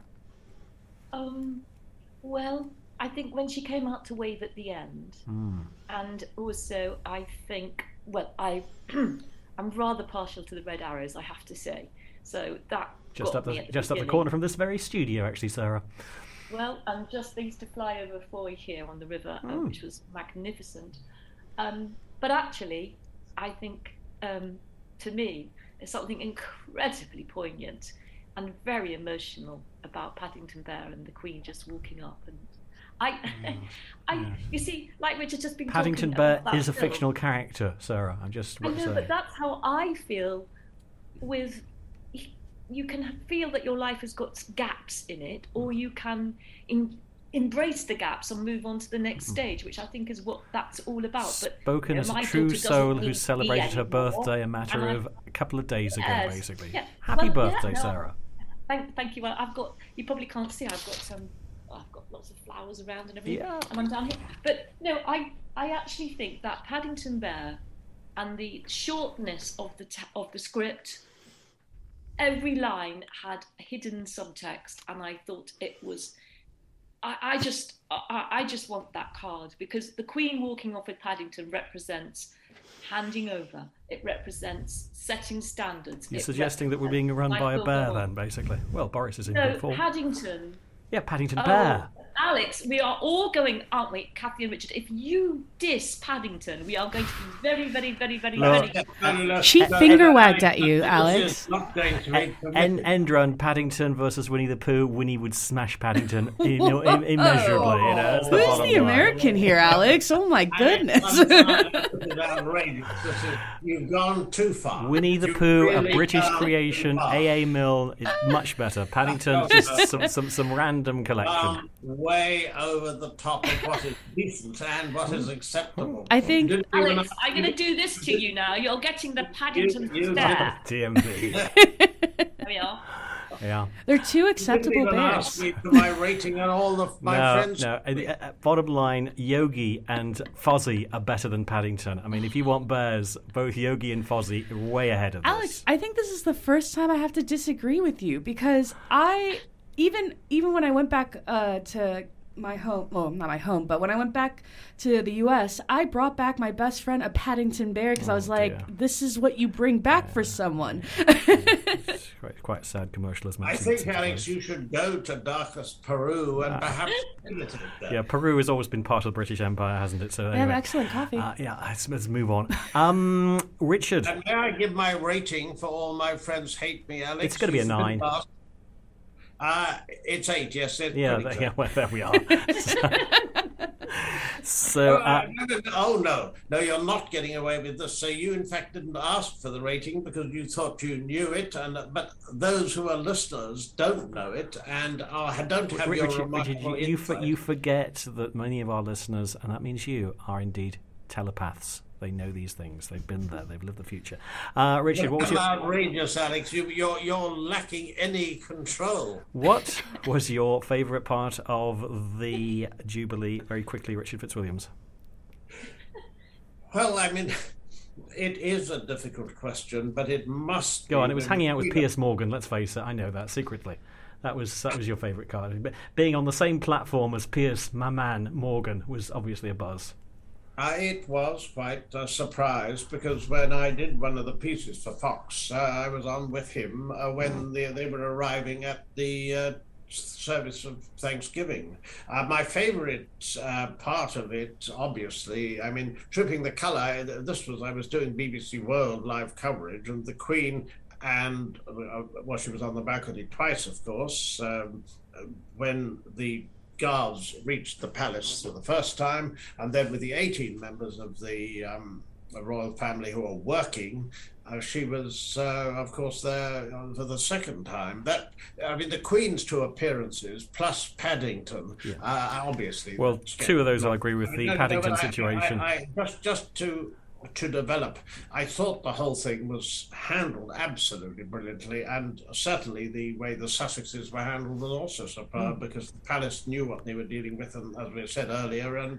Um, well, I think when she came out to wave at the end, Mm. and also I think, well, I, I'm rather partial to the red arrows, I have to say. So that Just got up the me at the just up the beginning. corner from this very studio, actually, Sarah. Well, and just they used to fly over Foy here on the river, uh, Mm. which was magnificent. Um, but actually, I think, um, to me, there's something incredibly poignant and very emotional about Paddington Bear and the Queen just walking up. And I, I, yeah. you see, like Richard just been Paddington talking Bear about that is a film. fictional character, Sarah. I'm just I what know, saying. but that's how I feel with. You can feel that your life has got gaps in it, or you can in, embrace the gaps and move on to the next stage, which I think is what that's all about. But Spoken you know, as a my true daughter doesn't soul need who me celebrated her anymore, birthday a matter and I- of a couple of days ago, Yes, basically. yeah. Happy Well, yeah, birthday, no, Sarah. Thank, thank you. Well, I've got. You probably can't see. I've got some. I've got lots of flowers around and everything. Yeah. And I'm down here. But no, I I actually think that Paddington Bear and the shortness of the ta- of the script. Every line had a hidden subtext, and I thought it was. I, I just, I, I just want that card, because the Queen walking off with Paddington represents handing over. It represents setting standards. You're It suggesting that we're being run by a Michael bear, Gove. then, basically. Well, Boris is in No, good form. Paddington. Yeah, Paddington Oh, Bear. Alex, we are all going, aren't we, Kathy and Richard? If you diss Paddington, we are going to be very, very, very, very, No. very. She finger wagged at you, Alex. Not going to be En- end run, Paddington versus Winnie the Pooh. Winnie would smash Paddington you know, im- immeasurably. You know, that's the Who's bottom the line. American here, Alex? Oh my goodness. This is outrageous. This is- You've gone too far. Winnie the You've Pooh, really a British gone too creation, far. A A Mill is much better. Paddington, just some, some, some random collection. Um, way over the top of what is decent and what is acceptable. I think- You didn't even- Alex, I'm going to do this to you now. You're getting the Paddington You- you- stare. D M V. There we are. Yeah. They're two You acceptable didn't even ask bears. me for my rating and all of my no, friends. no. Uh, uh, bottom line, Yogi and Fozzie are better than Paddington. I mean, if you want bears, both Yogi and Fozzie are way ahead of Alex, this. I think this is the first time I have to disagree with you because I even even when I went back uh, to my home, well, not my home, but when I went back to the U S, I brought back my best friend a Paddington bear because I Oh, was like, dear. this is what you bring back for someone. It's quite, quite sad commercialism. I think, Alex, you should go to darkest Peru and perhaps visit it there. Yeah, Peru has always been part of the British Empire, hasn't it? So They have anyway. excellent coffee. Uh, yeah, let's, let's move on. Um, Richard, And may I give my rating for all my friends hate me, Alex? It's gonna be a You've been nine. asked. Uh, it's eight, yes. It's yeah, pretty th- close. yeah, well, there we are. so, Oh, uh, no, no, no, oh no, no, you're not getting away with this. So you, in fact, didn't ask for the rating because you thought you knew it, and but those who are listeners don't know it and are, don't have your Richard, remarkable Richard, you, you, for, insight. you forget that many of our listeners, and that means you, are indeed telepaths. They know these things. They've been there. They've lived the future. Uh, Richard, what was You're your outrageous, Alex. You, you're you're lacking any control. what was your favourite part of the Jubilee? Very quickly, Richard Fitzwilliams. Well, I mean, it is a difficult question, but it must Go be on. It was when hanging out with we- Piers Morgan. Let's face it. I know that secretly. That was that was your favourite card. But being on the same platform as Piers, my man Morgan, was obviously a buzz. Uh, it was quite a surprise because when I did one of the pieces for Fox, uh, I was on with him uh, when they, they were arriving at the uh, service of Thanksgiving. Uh, my favorite uh, part of it, obviously, I mean, Tripping the Colour, this was, I was doing B B C World live coverage, and the Queen and, uh, well, she was on the balcony twice, of course, um, when the guards reached the palace for the first time, and then with the eighteen members of the um, royal family who were working, uh, she was, uh, of course, there for the second time. That I mean, the Queen's two appearances plus Paddington, Yeah. uh, obviously. Well, that's two of those not- I agree with. The No, no, Paddington but I- situation. I, I, just, just to to develop, I thought the whole thing was handled absolutely brilliantly, and certainly the way the Sussexes were handled was also superb because the palace knew what they were dealing with, and as we said earlier, and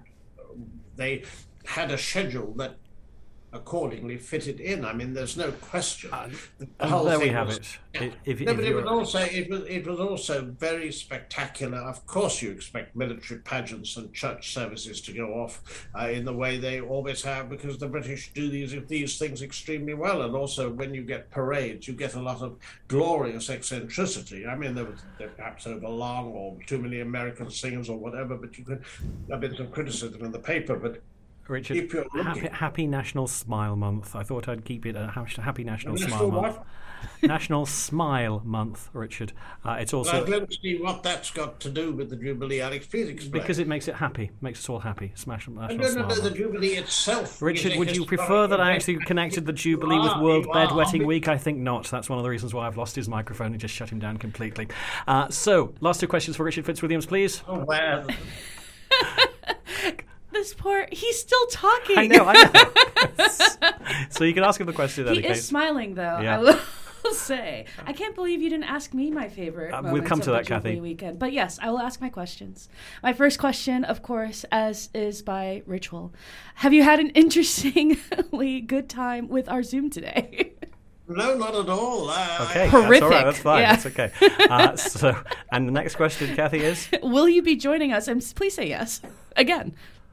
they had a schedule that accordingly fitted in. I mean, there's no question. The And whole there we thing have was- it. If, if, no, if but it you're- was also it was it was also very spectacular. Of course, you expect military pageants and church services to go off uh, in the way they always have, because the British do these these things extremely well. And also, when you get parades, you get a lot of glorious eccentricity. I mean, there was there perhaps over long or too many American singers or whatever, but you could a bit of criticism in the paper, but. Richard, If you're happy, looking- happy National Smile Month. I thought I'd keep it a ha- Happy National National Smile what? Month. National Smile Month, Richard. Uh, it's Well, also let's see what that's got to do with the Jubilee, Alex. Please explain. because it makes it happy, makes us all happy. Smash no, National no, Smile no, the Month. Jubilee itself. Richard, is a would you historic prefer that I event. actually connected the Jubilee with Ah, World you are. Bedwetting Week? I think not. That's one of the reasons why I've lost his microphone and just shut him down completely. Uh, so, last two questions for Richard Fitzwilliams, please. Oh, well, This poor, he's still talking. I know, I know. So you can ask him the question in He any is case. smiling, though, Yeah. I will say. I can't believe you didn't ask me my favorite Uh, we'll moments come to of that, the Jubilee Kathy. weekend. But yes, I will ask my questions. My first question, of course, as is by ritual. Have you had an interestingly good time with our Zoom today? no, not at all. Uh, Okay, Horrific. that's all right. That's fine. Yeah. That's okay. Uh, so, and the next question, Kathy, is Will you be joining us? And please say yes. Again.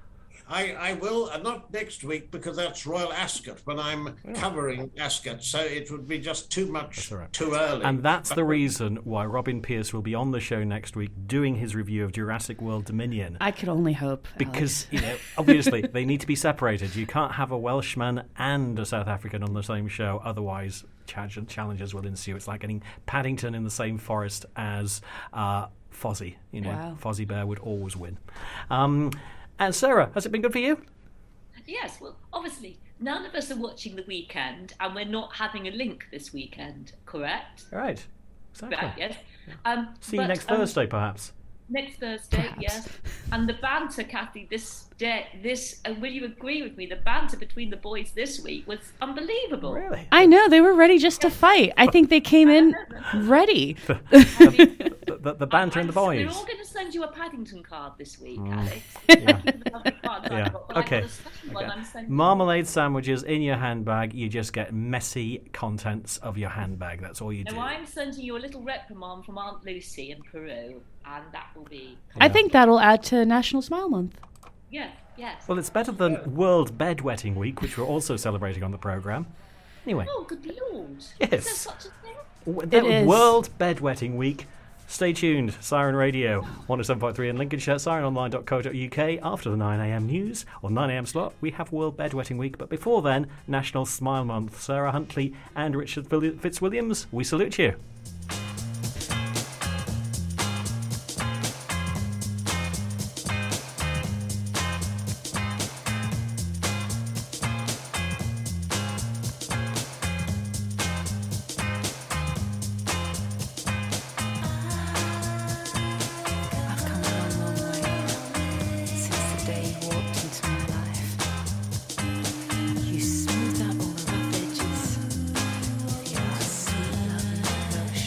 I, I will, uh, not next week because that's Royal Ascot, when I'm Oh. covering Ascot, so it would be just too much, all right. too early. And that's But- the reason why Robin Pierce will be on the show next week doing his review of Jurassic World Dominion. I could only hope. Because, you know, obviously they need to be separated. You can't have a Welshman and a South African on the same show, otherwise challenge- challenges will ensue. It's like getting Paddington in the same forest as uh, Fozzie. You know, Wow. Fozzie Bear would always win. Um, and Sarah, has it been good for you? Yes, well, obviously, none of us are watching The Weekend, and we're not having a link this weekend, correct? Right. Exactly. Right, yes. Um, See you but, next um, Thursday, perhaps. Next Thursday, Perhaps. yes. And the banter, Kathy, this day, this, and will you agree with me? The banter between the boys this week was unbelievable. Really? I know, they were ready just to fight. I think they came in ready. The, the, the banter and the I'm- boys. We're all going to send you a Paddington card this week, Mm. Alex. Yeah. yeah. Yeah. Okay. Okay. Marmalade sandwiches in your handbag. You just get messy contents of your handbag. That's all you do. No, I'm sending you a little reprimand from Aunt Lucy in Peru, and that will be. I think that'll add to National Smile Month. Yes, yes. Well, it's better than World Bedwetting Week, which we're also celebrating on the programme. Anyway, Oh, good lord. Yes. Is there such a thing? w- that is. World Bedwetting Week. Stay tuned. Siren Radio, one oh seven point three in Lincolnshire, siren online dot co dot uk. After the nine a.m. news, or nine a.m. slot, we have World Bedwetting Week. But before then, National Smile Month. Sarah Huntley and Richard Fitzwilliams, we salute you. I've come a long, long way since the day you walked into my life. You smoothed out all the rough edges with your sweet love and devotion.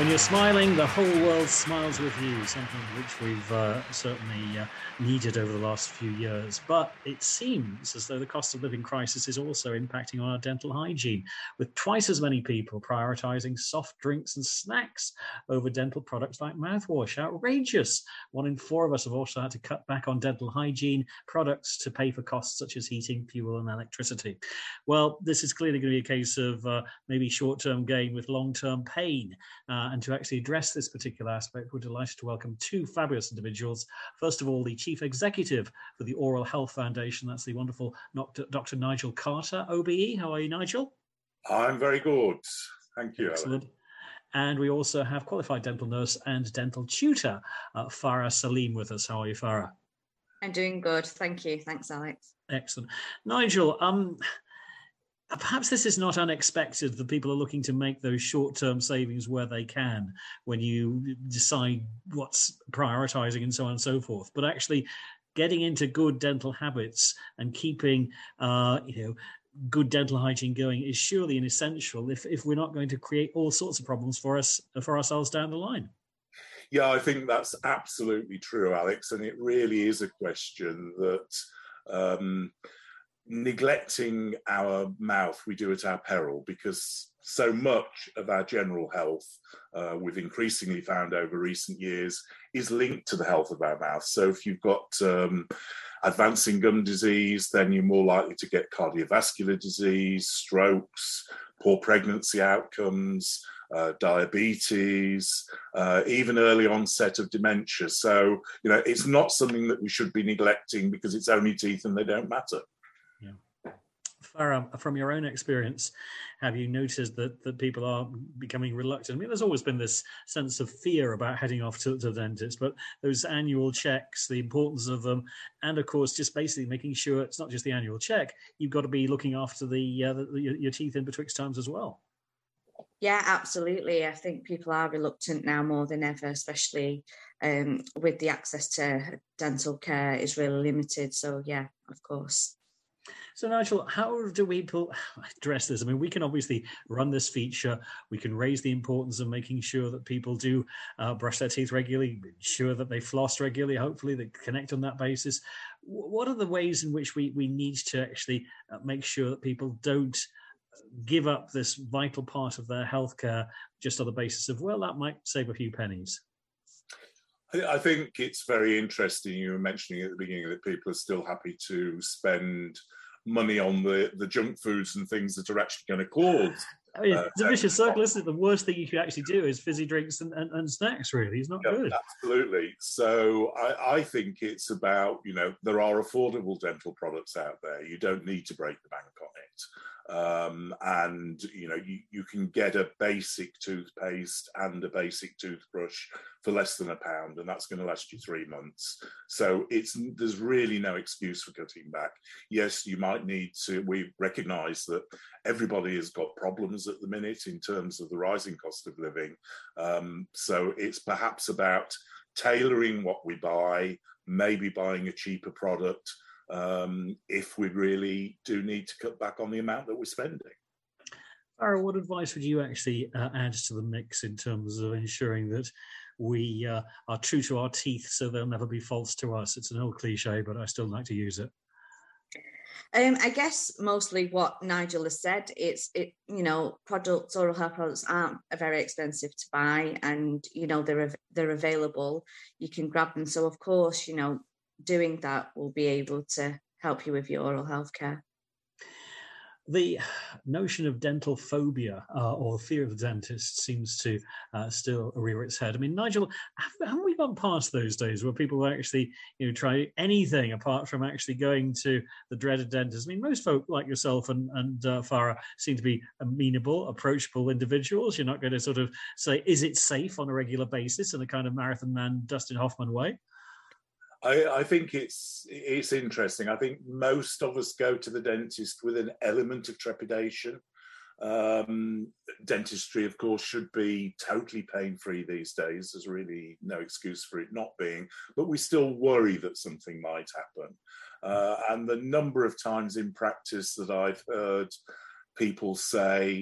When you're smiling, the whole world smiles with you, something which we've uh, certainly uh, needed over the last few years. But it seems as though the cost of living crisis is also impacting on our dental hygiene, with twice as many people prioritising soft drinks and snacks over dental products like mouthwash. Outrageous. One in four of us have also had to cut back on dental hygiene products to pay for costs such as heating, fuel and electricity. Well, this is clearly going to be a case of uh, maybe short-term gain with long-term pain. Uh, and to actually address this particular aspect, we're delighted to welcome two fabulous individuals. First of all, the Chief Executive for the Oral Health Foundation. That's the wonderful Doctor Nigel Carter, O B E. How are you, Nigel? I'm very good. Thank you, Excellent. Alex. And we also have qualified dental nurse and dental tutor, uh, Farah Salim, with us. How are you, Farah? I'm doing good. Thank you. Thanks, Alex. Excellent. Nigel, um, perhaps this is not unexpected that people are looking to make those short-term savings where they can when you decide what's prioritising and so on and so forth. But actually getting into good dental habits and keeping, uh, you know, good dental hygiene going is surely an essential if, if we're not going to create all sorts of problems for us for ourselves down the line. Yeah, I think that's absolutely true, Alex. And it really is a question that um, neglecting our mouth, we do at our peril, because so much of our general health, uh, we've increasingly found over recent years, is linked to the health of our mouth. So if you've got um, advancing gum disease, then you're more likely to get cardiovascular disease, strokes, poor pregnancy outcomes, uh, diabetes, uh, even early onset of dementia. So, you know, it's not something that we should be neglecting because it's only teeth and they don't matter. Farah, from your own experience, have you noticed that, that people are becoming reluctant? I mean, there's always been this sense of fear about heading off to, to the dentist, but those annual checks, the importance of them, and of course, just basically making sure it's not just the annual check, you've got to be looking after the, uh, the your, your teeth in betwixt times as well. Yeah, absolutely. I think people are reluctant now more than ever, especially um, with the access to dental care is really limited. So yeah, of course. So, Nigel, how do we address this? I mean, we can obviously run this feature. We can raise the importance of making sure that people do uh, brush their teeth regularly, ensure that they floss regularly, hopefully they connect on that basis. What are the ways in which we, we need to actually uh, make sure that people don't give up this vital part of their healthcare just on the basis of, well, that might save a few pennies? I think it's very interesting you were mentioning at the beginning that people are still happy to spend money on the, the junk foods and things that are actually going to cause. I mean, uh, it's a vicious circle, isn't it? The worst thing you can actually do is fizzy drinks and, and, and snacks, really. It's not yeah, good. Absolutely. So I, I think it's about, you know, there are affordable dental products out there. You don't need to break the bank on it. Um, and, you know, you, you can get a basic toothpaste and a basic toothbrush for less than a pound, and that's going to last you three months. So it's there's really no excuse for cutting back. Yes, you might need to, we recognise that everybody has got problems at the minute in terms of the rising cost of living. Um, so it's perhaps about tailoring what we buy, maybe buying a cheaper product, Um, if we really do need to cut back on the amount that we're spending. Farah, what advice would you actually uh, add to the mix in terms of ensuring that we uh, are true to our teeth so they'll never be false to us? It's an old cliche, but I still like to use it. Um, I guess mostly what Nigel has said, it's, it, you know, products, oral health products aren't very expensive to buy, and, you know, they're, they're available. You can grab them. So, of course, you know, doing that will be able to help you with your oral health care. The notion of dental phobia uh, or fear of the dentist seems to uh, still rear its head. I mean, Nigel, haven't we gone past those days where people actually, you know, try anything apart from actually going to the dreaded dentist? I mean, most folk like yourself and, and uh, Farah seem to be amenable, approachable individuals. You're not going to sort of say, is it safe on a regular basis in a kind of marathon man, Dustin Hoffman way? I, I think it's it's interesting. I think most of us go to the dentist with an element of trepidation. Um, dentistry, of course, should be totally pain-free these days. There's really no excuse for it not being, but we still worry that something might happen. Uh, and the number of times in practice that I've heard people say,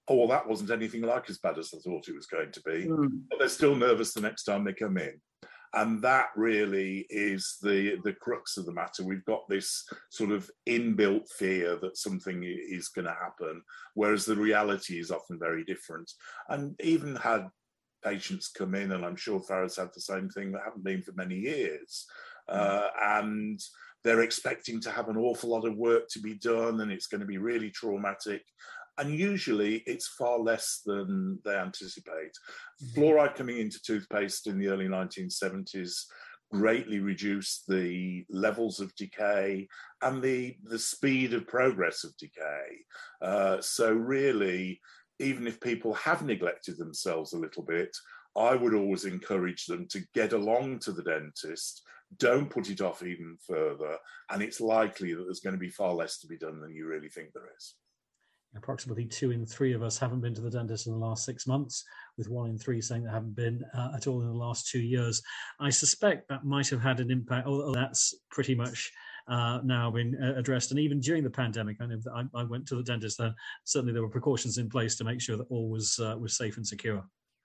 oh, well, that wasn't anything like as bad as I thought it was going to be. Mm. But they're still nervous the next time they come in. And that really is the, the crux of the matter. We've got this sort of inbuilt fear that something is going to happen, whereas the reality is often very different. And even had patients come in, and I'm sure Farah's had the same thing, that haven't been for many years, uh, and they're expecting to have an awful lot of work to be done, and it's going to be really traumatic. And usually it's far less than they anticipate. Fluoride coming into toothpaste in the early nineteen seventies greatly reduced the levels of decay and the, the speed of progress of decay. Uh, so really, even if people have neglected themselves a little bit, I would always encourage them to get along to the dentist. Don't put it off even further. And it's likely that there's going to be far less to be done than you really think there is. Approximately two in three of us haven't been to the dentist in the last six months, with one in three saying they haven't been uh, at all in the last two years. I suspect that might have had an impact, although that's pretty much uh, now been uh, addressed. And even during the pandemic, I know that I, I went to the dentist, and certainly there were precautions in place to make sure that all was uh, was safe and secure.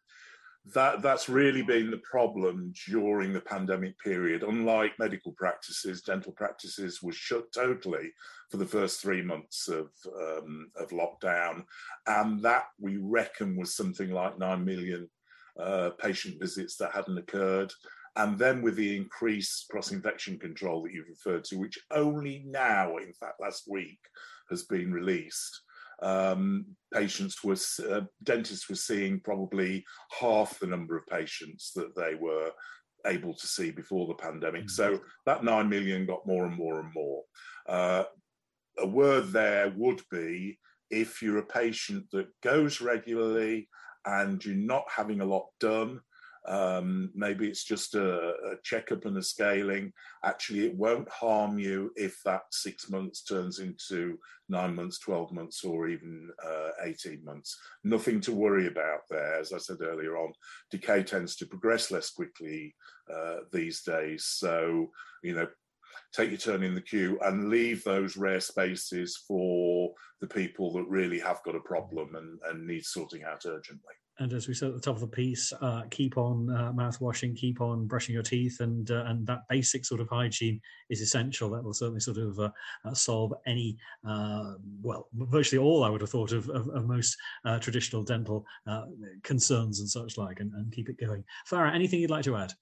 That that's really been the problem during the pandemic period. Unlike medical practices, dental practices were shut totally for the first three months of um, of lockdown, and that we reckon was something like nine million uh, patient visits that hadn't occurred. And then with the increased cross-infection control that you've referred to, which only now, in fact, last week has been released. Um, patients were, uh, dentists were seeing probably half the number of patients that they were able to see before the pandemic. Mm-hmm. So that nine million got more and more and more. Uh, a word there would be, if you're a patient that goes regularly and you're not having a lot done, Um, maybe it's just a, a checkup and a scaling. Actually, it won't harm you if that six months turns into nine months, twelve months, or even uh, eighteen months. Nothing to worry about there. As I said earlier on, decay tends to progress less quickly uh, these days. So, you know, take your turn in the queue and leave those rare spaces for the people that really have got a problem and, and need sorting out urgently. And as we said at the top of the piece, uh, keep on uh, mouth washing, keep on brushing your teeth, and uh, and that basic sort of hygiene is essential. That will certainly sort of uh, uh, solve any, uh, well, virtually all I would have thought of, of, of most uh, traditional dental uh, concerns and such like, and, and keep it going. Farah, anything you'd like to add?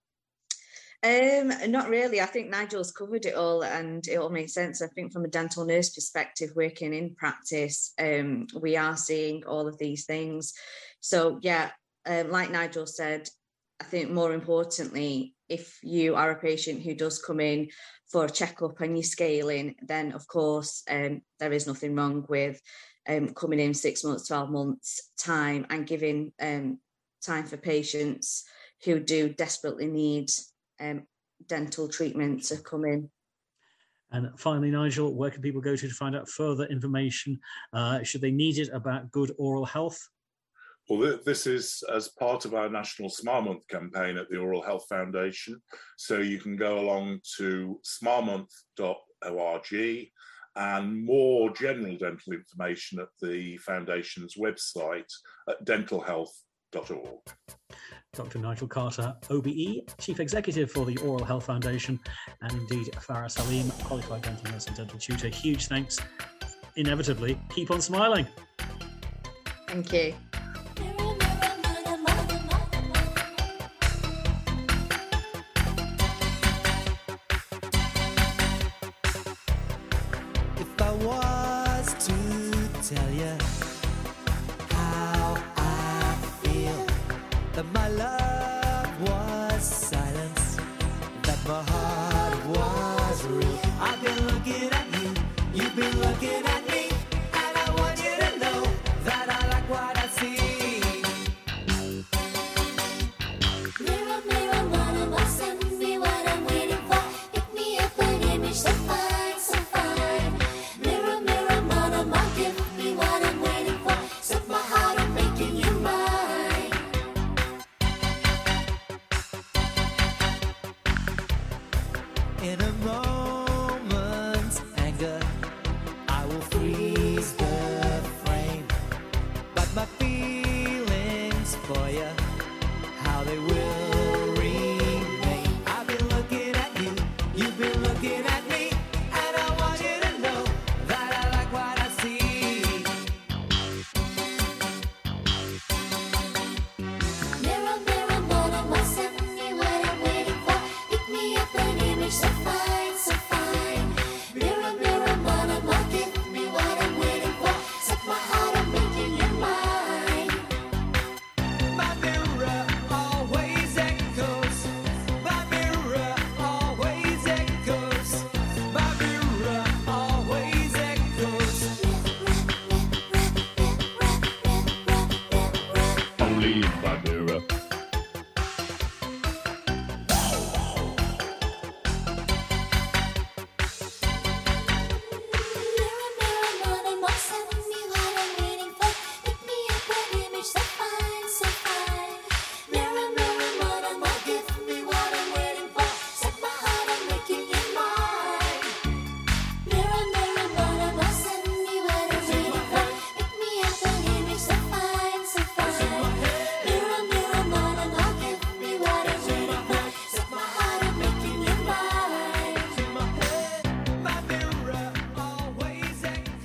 Um, not really. I think Nigel's covered it all, and it all makes sense. I think from a dental nurse perspective, working in practice, um, we are seeing all of these things. So yeah, um, like Nigel said, I think more importantly, if you are a patient who does come in for a checkup and you're scaling, then of course um, there is nothing wrong with um, coming in six months, twelve months time and giving um, time for patients who do desperately need Um, dental treatment to come in. And finally, Nigel, where can people go to to find out further information, uh, should they need it, about good oral health? Well, this is as part of our National Smile Month campaign at the Oral Health Foundation. So you can go along to smile month dot org and more general dental information at the Foundation's website at dental health dot org. Doctor Nigel Carter, O B E, Chief Executive for the Oral Health Foundation, and indeed Farah Salim, Qualified Dental Nurse and Dental Tutor. Huge thanks. Inevitably, keep on smiling. Thank you. If I was to tell you how I feel, that my love was silence, that my heart was real. I've been looking at you, you've been looking at me, and I want you to know that I like what I see. Mirror, mirror, mama, send me what I'm waiting for. Pick me up an image so fine, so fine. Mirror, mirror, mama, give me what I'm waiting for. Set my heart on making you mine. In a moment's anger, I will freeze the frame. But my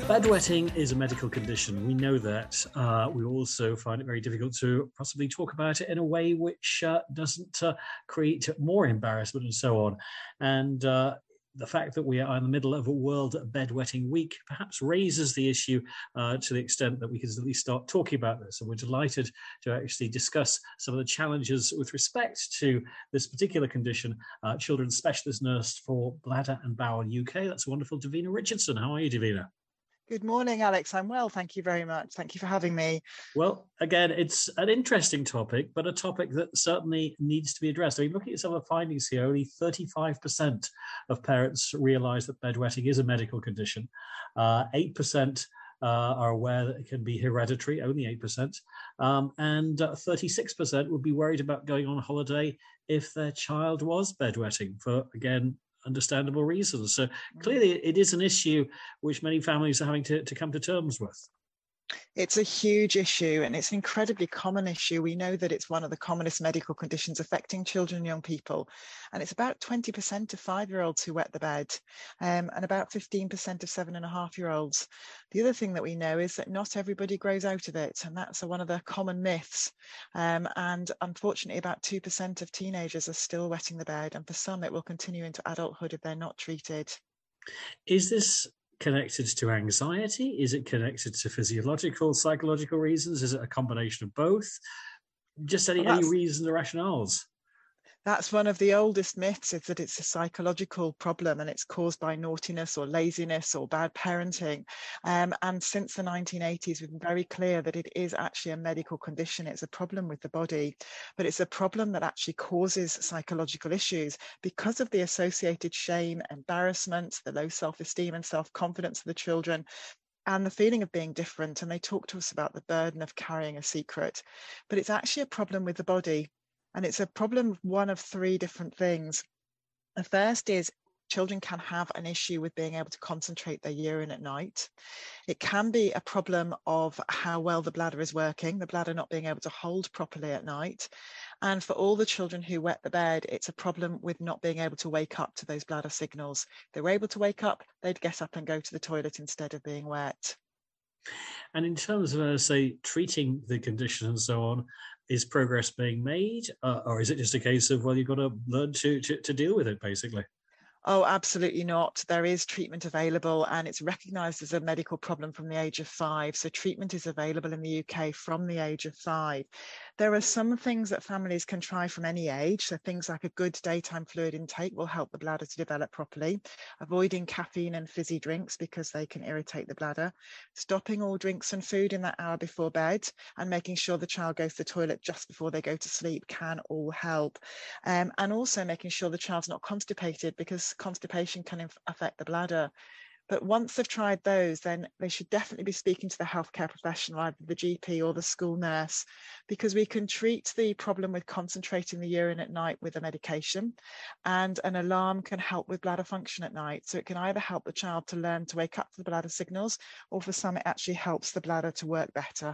Bedwetting is a medical condition. We know that. Uh, we also find it very difficult to possibly talk about it in a way which uh, doesn't uh, create more embarrassment and so on. And uh, the fact that we are in the middle of a World Bedwetting Week perhaps raises the issue uh, to the extent that we can at least start talking about this. And we're delighted to actually discuss some of the challenges with respect to this particular condition. Uh, children's specialist nurse for Bladder and Bowel U K. That's wonderful, Davina Richardson. How are you, Davina? Good morning, Alex. I'm well. Thank you very much. Thank you for having me. Well, again, it's an interesting topic, but a topic that certainly needs to be addressed. I mean, looking at some of the findings here, only thirty-five percent of parents realise that bedwetting is a medical condition. Uh, eight percent uh, are aware that it can be hereditary, only eight percent. Um, and uh, thirty-six percent would be worried about going on holiday if their child was bedwetting for, again, understandable reasons. So clearly it is an issue which many families are having to, to come to terms with. It's a huge issue and it's an incredibly common issue. We know that it's one of the commonest medical conditions affecting children and young people. And it's about twenty percent of five-year-olds who wet the bed um, and about fifteen percent of seven and a half year olds. The other thing that we know is that not everybody grows out of it. And that's one of the common myths. Um, and unfortunately, about two percent of teenagers are still wetting the bed. And for some, it will continue into adulthood if they're not treated. Is this connected to anxiety? Is it connected to physiological, psychological reasons? Is it a combination of both? Just any, well, any reasons or rationales? That's one of the oldest myths, is that it's a psychological problem and it's caused by naughtiness or laziness or bad parenting. Um, and since the nineteen eighties, we've been very clear that it is actually a medical condition. It's a problem with the body, but it's a problem that actually causes psychological issues because of the associated shame, embarrassment, the low self-esteem and self-confidence of the children, and the feeling of being different. And they talk to us about the burden of carrying a secret, but it's actually a problem with the body. And it's a problem of one of three different things. The first is children can have an issue with being able to concentrate their urine at night. It can be a problem of how well the bladder is working, the bladder not being able to hold properly at night. And for all the children who wet the bed, it's a problem with not being able to wake up to those bladder signals. If they were able to wake up, they'd get up and go to the toilet instead of being wet. And in terms of, uh, say, treating the condition and so on, is progress being made, uh, or is it just a case of, well, you've got to learn to, to, to deal with it, basically? Oh, absolutely not. There is treatment available and it's recognised as a medical problem from the age of five. So treatment is available in the U K from the age of five. There are some things that families can try from any age. So things like a good daytime fluid intake will help the bladder to develop properly. Avoiding caffeine and fizzy drinks because they can irritate the bladder. Stopping all drinks and food in that hour before bed and making sure the child goes to the toilet just before they go to sleep can all help. Um, and also making sure the child's not constipated, because constipation can inf- affect the bladder. But once they've tried those, then they should definitely be speaking to the healthcare professional, either the G P or the school nurse, because we can treat the problem with concentrating the urine at night with a medication, and an alarm can help with bladder function at night. So it can either help the child to learn to wake up to the bladder signals, or for some it actually helps the bladder to work better.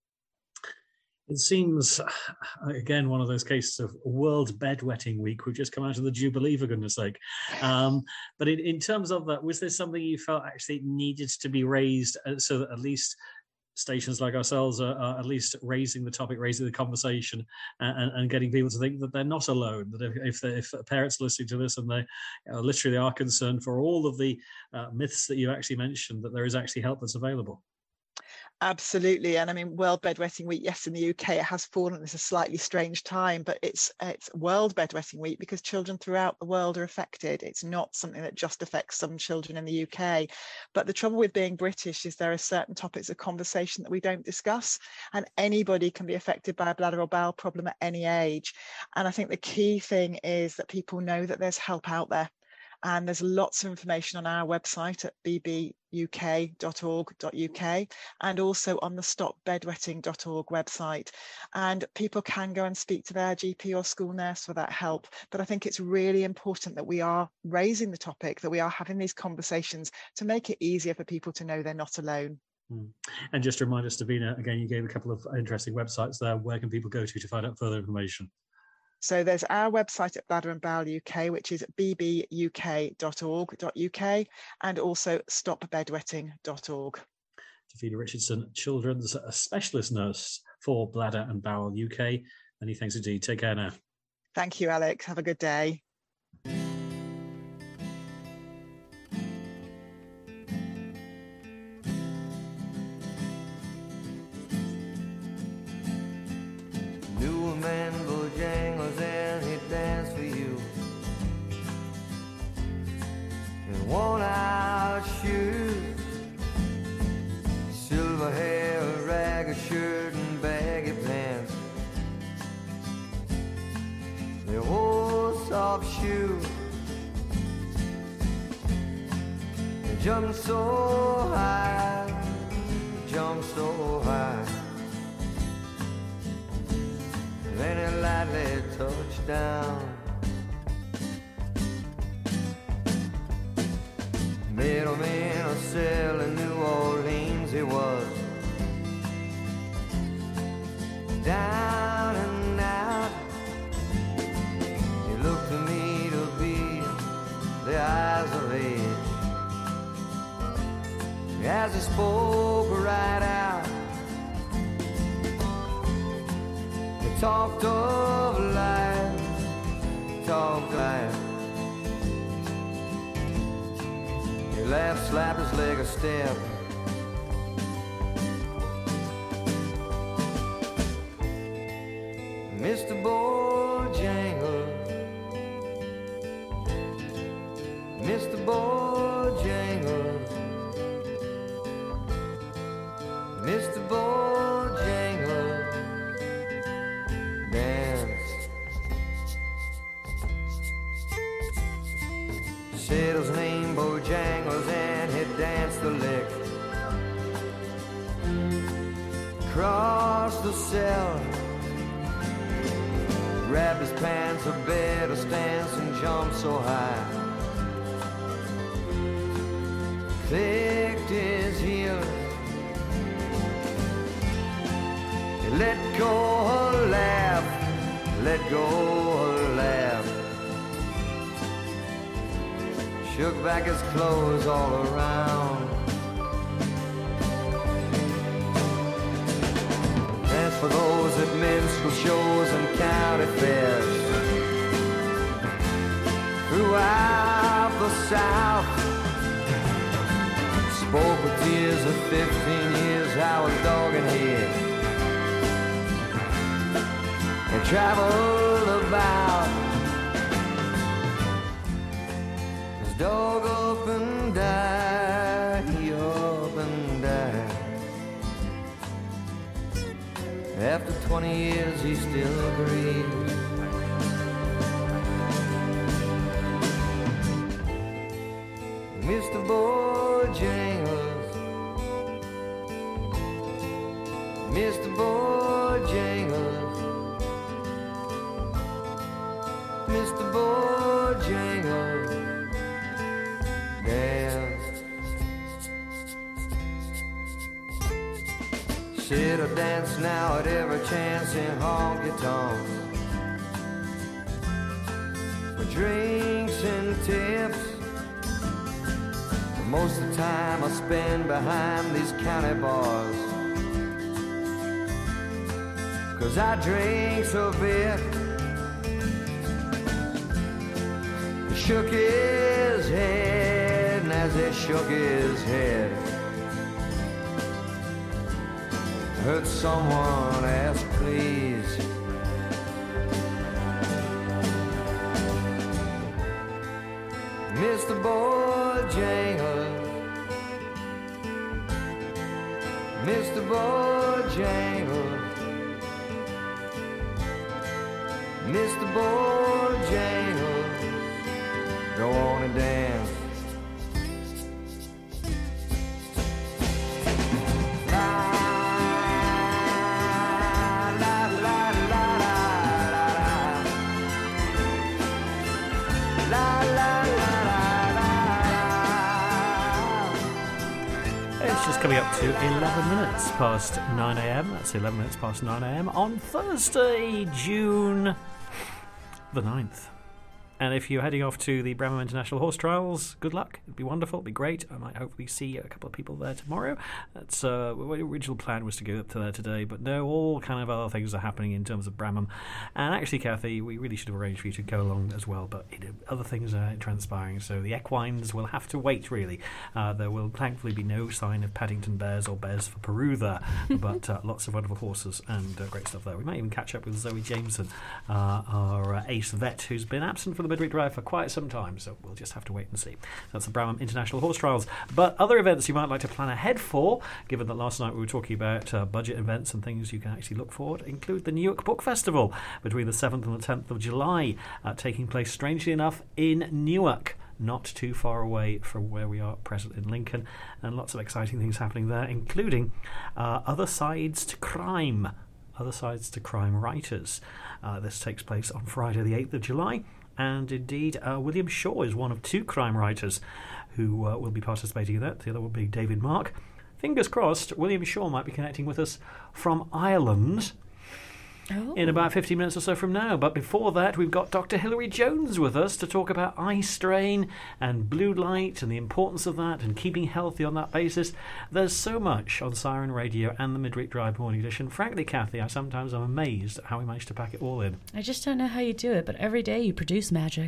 It seems, again, one of those cases of World Bedwetting Week. We've just come out of the Jubilee, for goodness sake. Um, but in, in terms of that, was there something you felt actually needed to be raised so that at least stations like ourselves are, are at least raising the topic, raising the conversation, and, and getting people to think that they're not alone, that if, if, if parents are listening to this and they uh, literally are concerned for all of the uh, myths that you actually mentioned, that there is actually help that's available? Absolutely. And I mean, World Bedwetting Week, yes, in the U K, it has fallen. It's a slightly strange time, but it's it's World Bedwetting Week because children throughout the world are affected. It's not something that just affects some children in the U K. But the trouble with being British is there are certain topics of conversation that we don't discuss, and anybody can be affected by a bladder or bowel problem at any age. And I think the key thing is that people know that there's help out there. And there's lots of information on our website at b b u k dot org dot u k and also on the stop bedwetting dot org website. And people can go and speak to their G P or school nurse for that help. But I think it's really important that we are raising the topic, that we are having these conversations to make it easier for people to know they're not alone. Mm. And just to remind us, Davina, again, you gave a couple of interesting websites there. Where can people go to to find out further information? So there's our website at Bladder and Bowel U K, which is b b u k dot org dot u k, and also stop bedwetting dot org. Tafida Richardson, Children's Specialist Nurse for Bladder and Bowel U K. Many thanks indeed. Take care now. Thank you, Alex. Have a good day. Knew a man Bojangles and he'd dance for you in worn-out shoes, silver hair, a ragged shirt and baggy pants. They wore soft shoes and jumped so high, jumped so high. Then it lightly touched down. Middleman a cell in New Orleans he was, down and out. He looked to me to be the eyes of age, as he spoke right out. He talked of life, talked life. He laughed, slapped his leg a step. Mister Bojangles, Mister Bojangles, Mister Bojangles, dance. Said his name Bojangles and he danced the lick. Crossed the cell, grabbed his pants, a better stance, and jumped so high. Clicked his heels, he let go her laugh, let go her laugh. Shook back his clothes all around. That's for those at minstrel shows and county fairs throughout the South. Spoke with tears of fifteen years, how his dog and head, and traveled about. His dog up and died, he up and died. After twenty years he still grieves. Mister Bojangles, Mister Bojangles, Mister Bojangles, dance. Sit or dance now at every chance in honky-tonks, for drinks and tips. Most of the time I spend behind these county bars, 'cause I drink so bit. He shook his head, and as he shook his head, I heard someone ask please. Mister Bojangles, Mister Bojangles, Mister Bojangles, go on and dance. Coming up to eleven minutes past nine a m. That's eleven minutes past nine a m on Thursday, June the ninth. And if you're heading off to the Bramham International Horse Trials, good luck. It'd be wonderful. It'd be great. I might hopefully see a couple of people there tomorrow. That's uh, the original plan was to go up to there today, but no, all kind of other things are happening in terms of Bramham. And actually, Kathy, we really should have arranged for you to go along as well, but you know, other things are transpiring, so the equines will have to wait, really. Uh, there will thankfully be no sign of Paddington Bears or Bears for Peru there, but uh, lots of wonderful horses and uh, great stuff there. We might even catch up with Zoe Jameson, uh, our uh, ace vet, who's been absent from the Midweek Drive for quite some time, so we'll just have to wait and see. That's the Bramham International Horse Trials. But other events you might like to plan ahead for, given that last night we were talking about uh, budget events and things you can actually look forward, include the Newark Book Festival between the seventh and the tenth of July, uh, taking place, strangely enough, in Newark, not too far away from where we are present in Lincoln, and lots of exciting things happening there, including uh, Other Sides to Crime, Other Sides to Crime Writers. Uh, this takes place on Friday the eighth of July. And indeed, uh, William Shaw is one of two crime writers who uh, will be participating in that. The other will be David Mark. Fingers crossed, William Shaw might be connecting with us from Ireland oh. in about fifteen minutes or so from now. But before that, we've got Doctor Hilary Jones with us to talk about eye strain and blue light and the importance of that and keeping healthy on that basis. There's so much on Siren Radio and the Midweek Drive Morning Edition. Frankly, Kathy, I sometimes am amazed at how we managed to pack it all in. I just don't know how you do it, but every day you produce magic.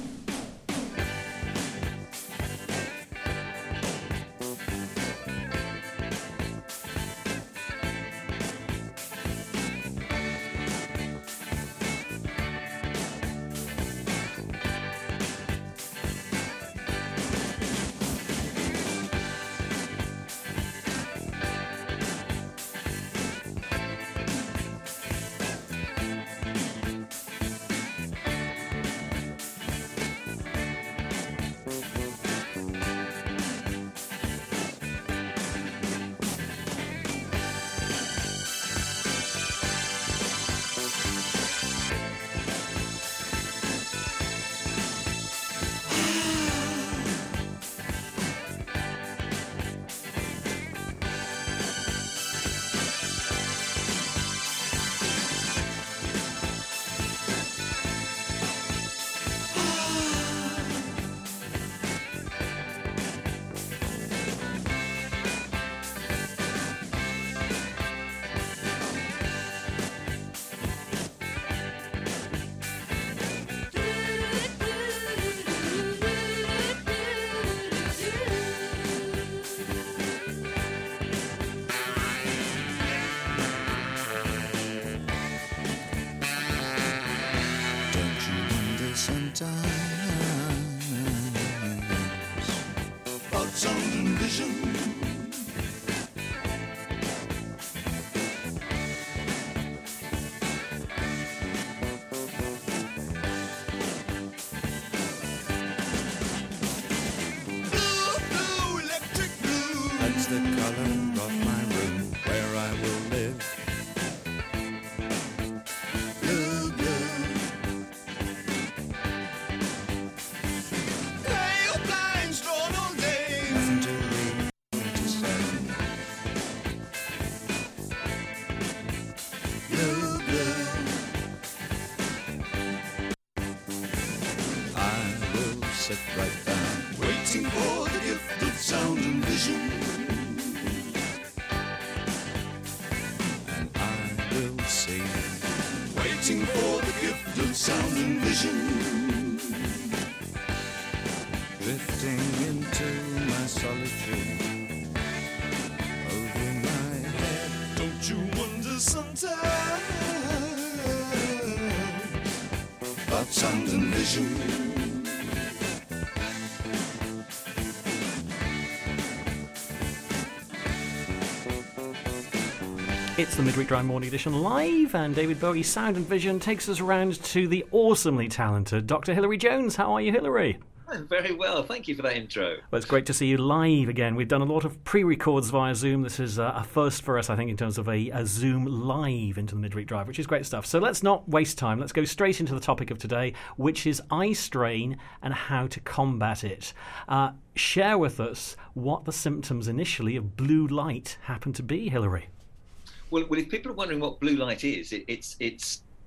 It's the Midweek Drive Morning Edition live, and David Bowie's Sound and Vision takes us around to the awesomely talented Doctor Hilary Jones. How are you, Hilary? I'm very well. Thank you for that intro. Well, it's great to see you live again. We've done a lot of pre-records via Zoom. This is uh, a first for us, I think, in terms of a, a Zoom live into the Midweek Drive, which is great stuff. So let's not waste time. Let's go straight into the topic of today, which is eye strain and how to combat it. Uh, share with us what the symptoms initially of blue light happen to be, Hilary. Well, well, if people are wondering what blue light is, it, it's it's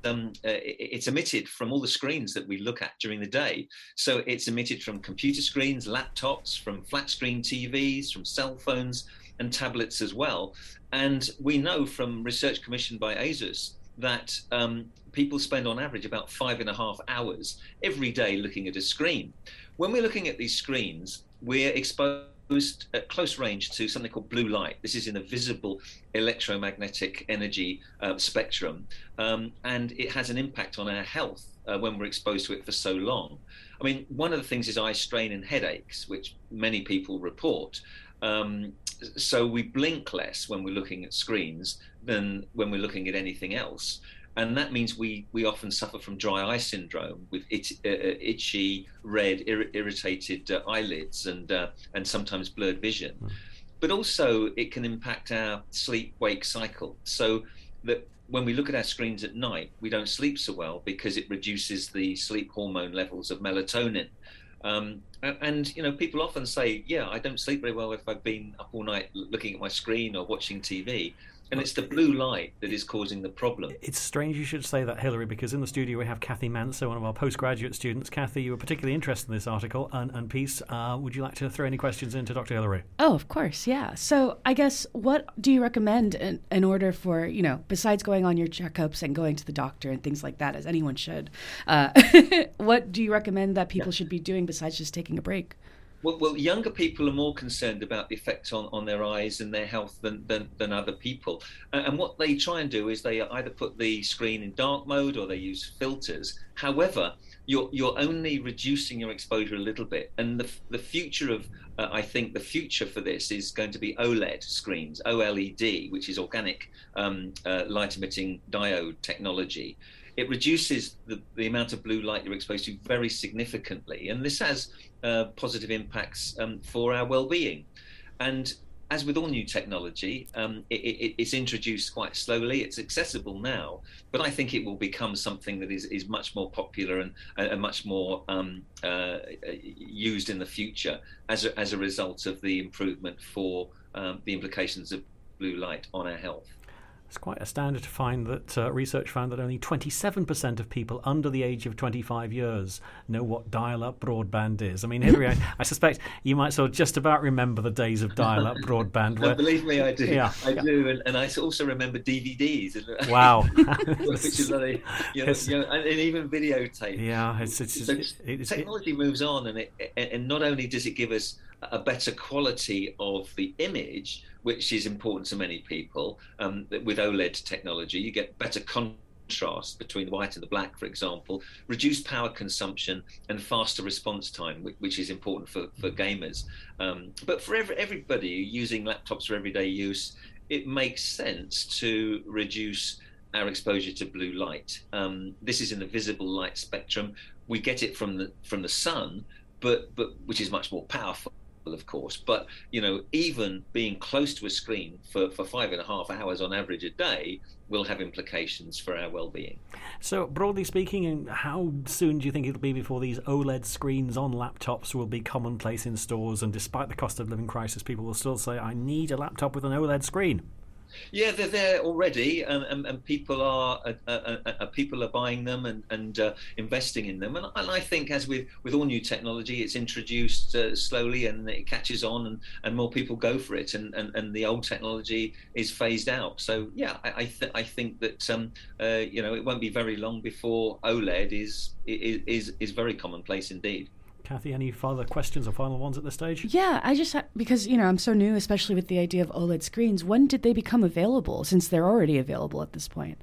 um, uh, it's emitted from all the screens that we look at during the day. So it's emitted from computer screens, laptops, from flat screen T Vs, from cell phones and tablets as well. And we know from research commissioned by ASUS that um, people spend on average about five and a half hours every day looking at a screen. When we're looking at these screens, we're exposed at close range to something called blue light. This is in the visible electromagnetic energy uh, spectrum, um, and it has an impact on our health uh, when we're exposed to it for so long. I mean, one of the things is eye strain and headaches, which many people report. Um, so we blink less when we're looking at screens than when we're looking at anything else. And that means we, we often suffer from dry eye syndrome with it, uh, itchy, red, ir- irritated uh, eyelids and uh, and sometimes blurred vision. Mm. But also it can impact our sleep-wake cycle. So that when we look at our screens at night, we don't sleep so well because it reduces the sleep hormone levels of melatonin. Um, and, and, you know, people often say, yeah, I don't sleep very well if I've been up all night looking at my screen or watching T V. And it's the blue light that is causing the problem. It's strange you should say that, Hilary, because in the studio we have Kathy Manser, one of our postgraduate students. Kathy, you were particularly interested in this article and, and piece. Uh, would you like to throw any questions into Doctor Hilary? Oh, of course, yeah. So I guess what do you recommend in, in order for, you know, besides going on your checkups and going to the doctor and things like that, as anyone should, uh, what do you recommend that people yeah. should be doing besides just taking a break? Well, well, younger people are more concerned about the effect on, on their eyes and their health than, than, than other people. And, and what they try and do is they either put the screen in dark mode or they use filters. However, you're you're only reducing your exposure a little bit. And the the future of, uh, I think the future for this is going to be OLED screens, O L E D, which is organic um, uh, light emitting diode technology. It reduces the, the amount of blue light you're exposed to very significantly. And this has uh, positive impacts um, for our well-being. And as with all new technology, um, it, it, it's introduced quite slowly. It's accessible now, but I think it will become something that is, is much more popular and, and much more um, uh, used in the future as a, as a result of the improvement for um, the implications of blue light on our health. It's quite a standard to find that uh, research found that only twenty-seven percent of people under the age of twenty-five years know what dial-up broadband is. I mean, Hilary, I, I suspect you might sort of just about remember the days of dial-up broadband. Where, believe me, I do. Yeah, I do, and, and I also remember D V Ds. Wow. Which is like, you know, you know, and, and even videotape. Yeah, it's, it's, so it's, it's technology it, moves on, and it, and not only does it give us a better quality of the image, which is important to many people. Um, with OLED technology, you get better contrast between the white and the black, for example, reduced power consumption and faster response time, which, which is important for, for gamers. Um, but for every, everybody using laptops for everyday use, it makes sense to reduce our exposure to blue light. Um, this is in the visible light spectrum. We get it from the from the sun, but but which is much more powerful, of course, but you know, even being close to a screen for, for five and a half hours on average a day will have implications for our well-being. So, broadly speaking, how soon do you think it'll be before these OLED screens on laptops will be commonplace in stores? And despite the cost of living crisis, people will still say, "I need a laptop with an OLED screen." Yeah, they're there already, and, and, and people are uh, uh, uh, people are buying them and, and uh, investing in them. And, and I think, as with, with all new technology, it's introduced uh, slowly and it catches on, and, and more people go for it, and, and, and the old technology is phased out. So yeah, I I, th- I think that um, uh, you know, it won't be very long before OLED is is is, is very commonplace indeed. Kathy, any further questions or final ones at this stage? Yeah, I just, ha- because, you know, I'm so new, especially with the idea of OLED screens. When did they become available, since they're already available at this point?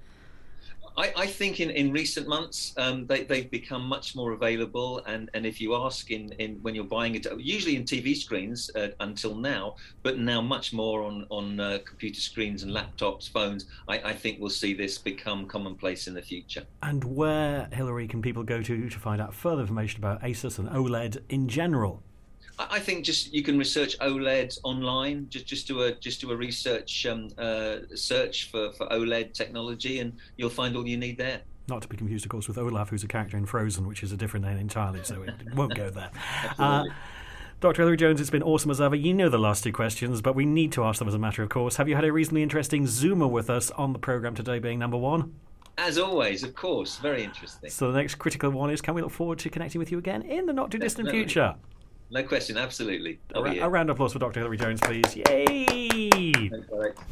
I, I think in, in recent months, um, they, they've become much more available. And, and if you ask in, in when you're buying it, usually in T V screens uh, until now, but now much more on, on uh, computer screens and laptops, phones, I, I think we'll see this become commonplace in the future. And where, Hilary, can people go to to find out further information about ASUS and OLED in general? I think just you can research OLED online. Just just do a just do a research um, uh, search for, for OLED technology, and you'll find all you need there. Not to be confused, of course, with Olaf, who's a character in Frozen, which is a different name entirely, so it won't go there. Uh, Doctor Hilary Jones, it's been awesome as ever. You know the last two questions, but we need to ask them as a matter of course. Have you had a reasonably interesting Zoomer with us on the programme today, being number one? As always, of course, very interesting. So the next critical one is, can we look forward to connecting with you again in the not too distant Definitely. future? No question, absolutely. A, I'll be ra- here. a round of applause for Doctor Hilary Jones, please. Yay! Thanks, Alex.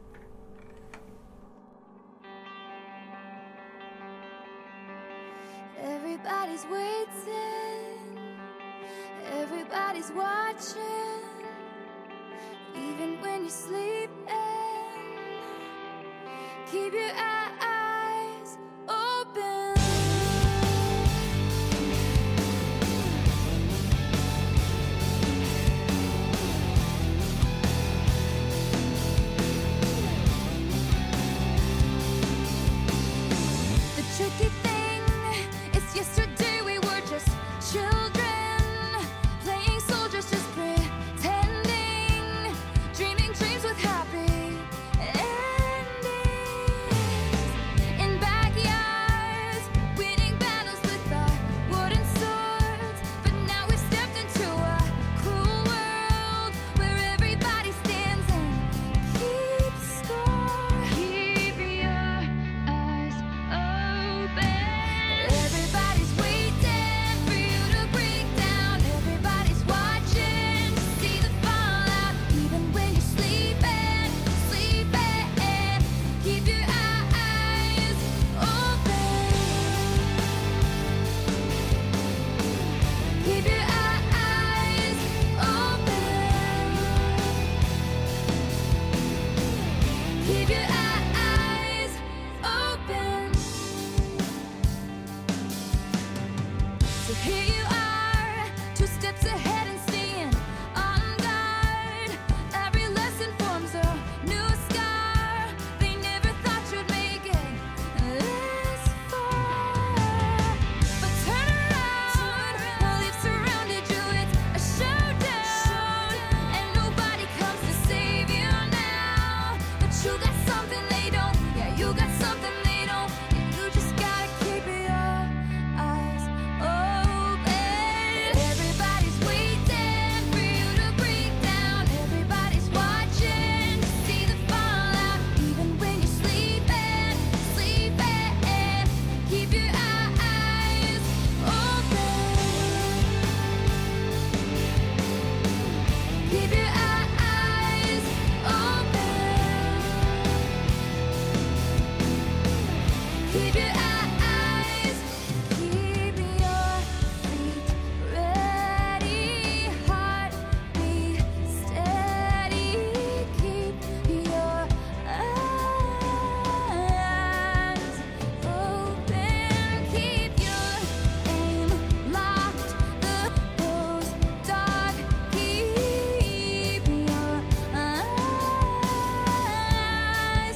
Everybody's waiting, everybody's watching, even when you're sleeping. Keep your eyes open. The tricky thing is yesterday we were just children, playing soldiers, just pretending, dreaming dreams with happy endings. In backyards, winning battles with our wooden swords. But now we've stepped into a cruel world where everybody stands and keeps score. Keep your eyes open. Everybody's waiting for you to break down. Everybody's watching to see the fallout. Even when you're sleeping, sleeping. Keep your eyes open. Keep your eyes open. Keep your eyes open. So here you are, two steps ahead and staying on guard. Every lesson forms a new scar. They never thought you'd make it this far. But turn around, while they've surrounded you, it's a showdown. And nobody comes to save you now. But you got something they don't, yeah, you got something they don't. You just gotta keep your eyes open. Everybody's waiting for you to break down. Everybody's watching to see the fallout. Even when you're sleeping, sleeping. Keep your eyes open. Keep your eyes open. Keep your eyes, keep your feet ready, heart beat steady. Keep your eyes open. Keep your aim locked, the pose dark. Keep your eyes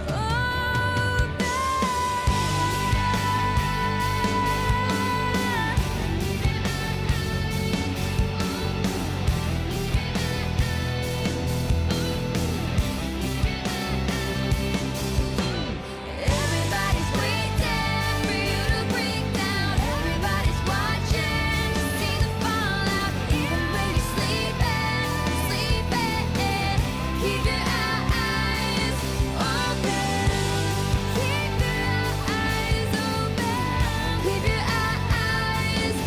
Everybody's waiting for you to break down. Everybody's watching to see the fallout. Even when you're sleeping, sleeping. Keep your eyes open. Keep your eyes open. Keep your eyes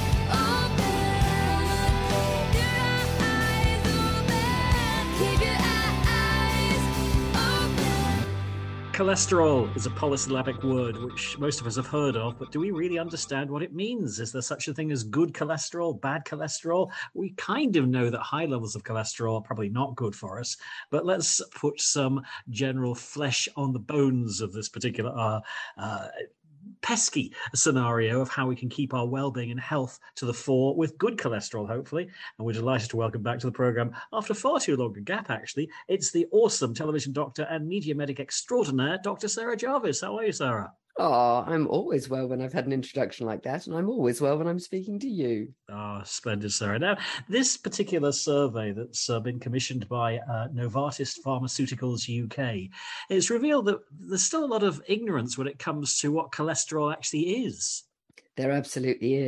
open. Keep your eyes open. Keep your eyes open. Cholesterol is a polysyllabic word which most of us have heard of, but do we really understand what it means? Is there such a thing as good cholesterol, bad cholesterol? We kind of know that high levels of cholesterol are probably not good for us, but let's put some general flesh on the bones of this particular uh, uh, pesky scenario of how we can keep our well-being and health to the fore with good cholesterol, hopefully. And we're delighted to welcome back to the programme, after far too long a gap, actually, it's the awesome television doctor and media medic extraordinaire, Doctor Sarah Jarvis. How are you, Sarah? Oh, I'm always well when I've had an introduction like that, and I'm always well when I'm speaking to you. Ah, splendid, Sarah. Now, this particular survey that's uh, been commissioned by uh, Novartis Pharmaceuticals U K, it's revealed that there's still a lot of ignorance when it comes to what cholesterol actually is. There absolutely is.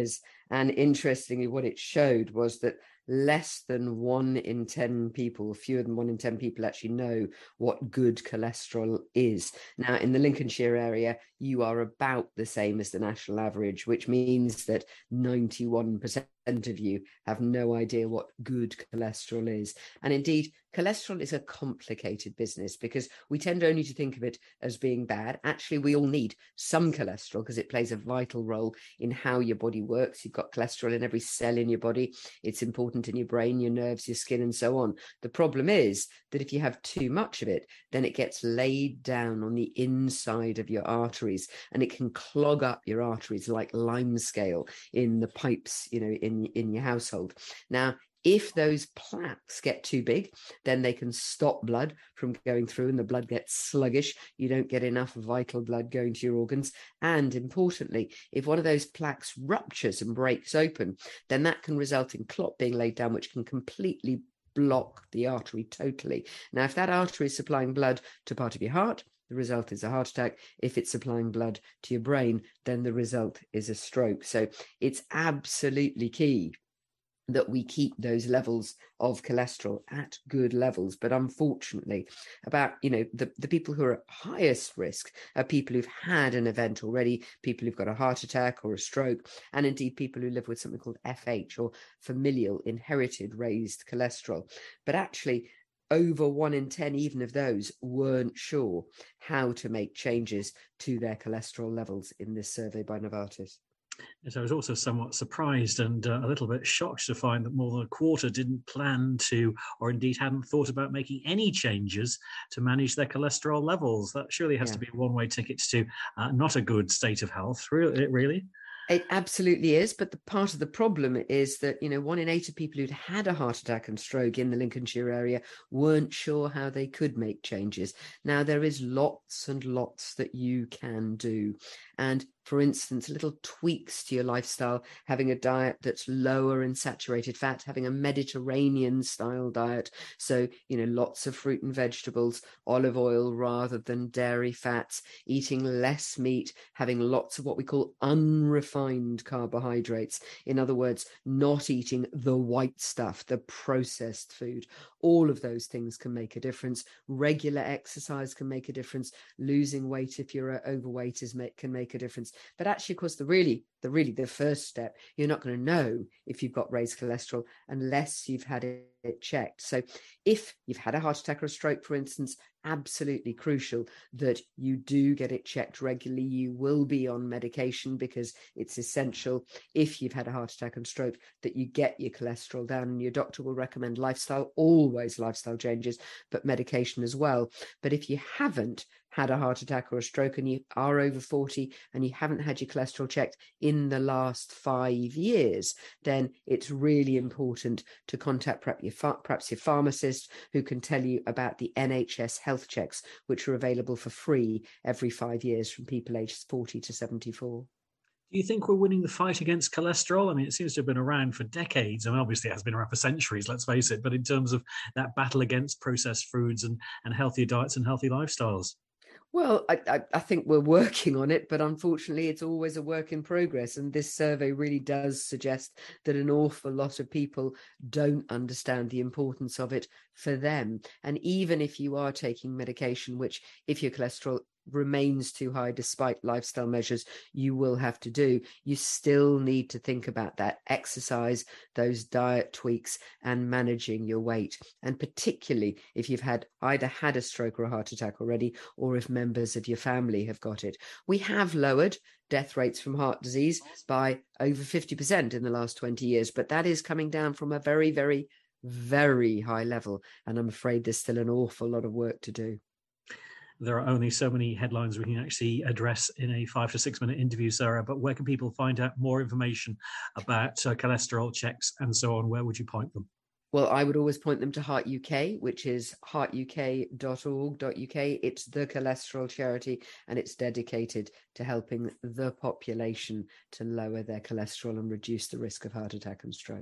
And interestingly, what it showed was that less than one in ten people, fewer than one in ten people actually know what good cholesterol is. Now, in the Lincolnshire area, you are about the same as the national average, which means that ninety-one percent of you have no idea what good cholesterol is. And indeed, cholesterol is a complicated business because we tend only to think of it as being bad. Actually, we all need some cholesterol because it plays a vital role in how your body works. You've got cholesterol in every cell in your body. It's important in your brain, your nerves, your skin, and so on. The problem is that if you have too much of it, then it gets laid down on the inside of your arteries and it can clog up your arteries like limescale in the pipes, you know, in, in your household. Now, if those plaques get too big, then they can stop blood from going through and the blood gets sluggish. You don't get enough vital blood going to your organs. And importantly, if one of those plaques ruptures and breaks open, then that can result in clot being laid down, which can completely block the artery totally. Now, if that artery is supplying blood to part of your heart, the result is a heart attack. If it's supplying blood to your brain, then the result is a stroke. So it's absolutely key that we keep those levels of cholesterol at good levels. But unfortunately, about, you know, the, the people who are at highest risk are people who've had an event already, people who've got a heart attack or a stroke, and indeed people who live with something called F H or familial inherited raised cholesterol. But actually, over one in ten, even of those, weren't sure how to make changes to their cholesterol levels in this survey by Novartis. Yes, I was also somewhat surprised and uh, a little bit shocked to find that more than a quarter didn't plan to, or indeed hadn't thought about making any changes to manage their cholesterol levels. That surely has Yeah. to be a one-way ticket to uh, not a good state of health, really. really. It absolutely is, but the part of the problem is that, you know, one in eight of people who'd had a heart attack and stroke in the Lincolnshire area weren't sure how they could make changes. Now, there is lots and lots that you can do. And for instance, little tweaks to your lifestyle, having a diet that's lower in saturated fat, having a Mediterranean style diet. So, you know, lots of fruit and vegetables, olive oil rather than dairy fats, eating less meat, having lots of what we call unrefined carbohydrates. In other words, not eating the white stuff, the processed food. All of those things can make a difference. Regular exercise can make a difference. Losing weight if you're overweight is make, can make a difference. But actually, of course, the really, the really, the first step, you're not going to know if you've got raised cholesterol unless you've had it checked. So if you've had a heart attack or a stroke, for instance, absolutely crucial that you do get it checked regularly. You will be on medication because it's essential, if you've had a heart attack and stroke, that you get your cholesterol down, and your doctor will recommend lifestyle, always lifestyle changes, but medication as well. But if you haven't had a heart attack or a stroke and you are over forty and you haven't had your cholesterol checked in the last five years, then it's really important to contact perhaps your, perhaps your pharmacist, who can tell you about the N H S health checks, which are available for free every five years from people aged forty to seventy-four. Do you think we're winning the fight against cholesterol? I mean, it seems to have been around for decades. I mean, obviously it has been around for centuries, let's face it, but in terms of that battle against processed foods and, and healthier diets and healthy lifestyles. Well, I, I, I think we're working on it, but unfortunately it's always a work in progress. And this survey really does suggest that an awful lot of people don't understand the importance of it for them. And even if you are taking medication, which if your cholesterol remains too high despite lifestyle measures you will have to do, you still need to think about that exercise, those diet tweaks, and managing your weight. And particularly if you've had either had a stroke or a heart attack already, or if members of your family have got it. We have lowered death rates from heart disease by over fifty percent in the last twenty years, but that is coming down from a very, very, very high level. And I'm afraid there's still an awful lot of work to do. There are only so many headlines we can actually address in a five to six minute interview, Sarah, but where can people find out more information about uh, cholesterol checks and so on? Where would you point them? Well, I would always point them to Heart U K, which is heart u k dot org dot u k. It's the cholesterol charity, and it's dedicated to helping the population to lower their cholesterol and reduce the risk of heart attack and stroke.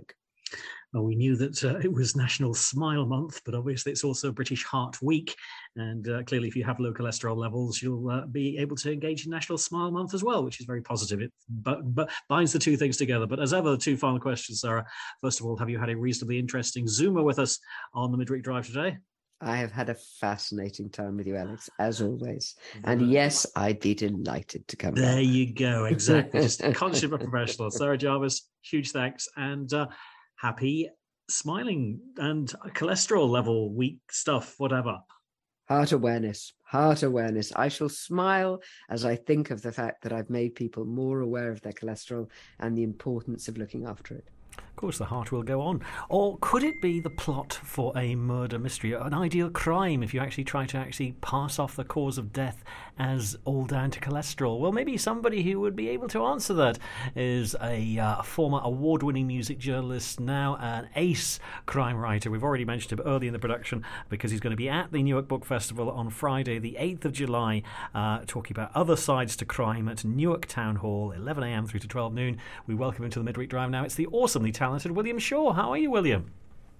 Well, we knew that uh, it was National Smile Month, but obviously it's also British Heart Week. And uh, clearly, if you have low cholesterol levels, you'll uh, be able to engage in National Smile Month as well, which is very positive. It but, but binds the two things together. But as ever, two final questions, Sarah. First of all, have you had a reasonably interesting Zoomer with us on the Midweek Drive today? I have had a fascinating time with you, Alex, as always. And yes, I'd be delighted to come There back. you go. Exactly. Just conscious of a professional. Sarah Jarvis, huge thanks. And uh, happy smiling and cholesterol level week stuff, whatever. Heart awareness, heart awareness. I shall smile as I think of the fact that I've made people more aware of their cholesterol and the importance of looking after it. Of course, the heart will go on. Or could it be the plot for a murder mystery, an ideal crime, if you actually try to actually pass off the cause of death as all down to cholesterol? Well, maybe somebody who would be able to answer that is a uh, former award-winning music journalist, now an ace crime writer. We've already mentioned him early in the production because he's going to be at the Newark Book Festival on Friday, the eighth of July, uh, talking about other sides to crime at Newark Town Hall, eleven a.m. through to twelve noon. We welcome him to the Midweek Drive now. It's the awesomely talented William Shaw. How are you, William?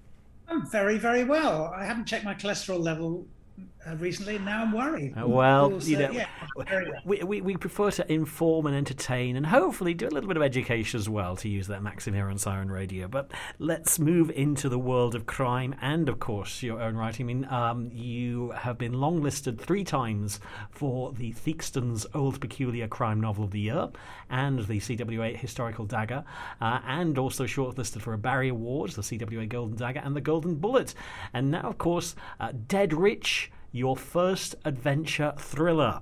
I'm very, very well. I haven't checked my cholesterol level uh, recently, and now I'm worried. Uh, well, Because, you uh, know, yeah, very well. we, we we prefer to inform and entertain and hopefully do a little bit of education as well, to use that maxim here on Siren Radio. But let's move into the world of crime and, of course, your own writing. I mean, um, you have been longlisted three times for the Theakston's Old Peculiar Crime Novel of the Year and the C W A Historical Dagger, uh, and also shortlisted for a Barry Awards, the C W A Golden Dagger and the Golden Bullet. And now, of course, uh, Dead Rich, your first adventure thriller.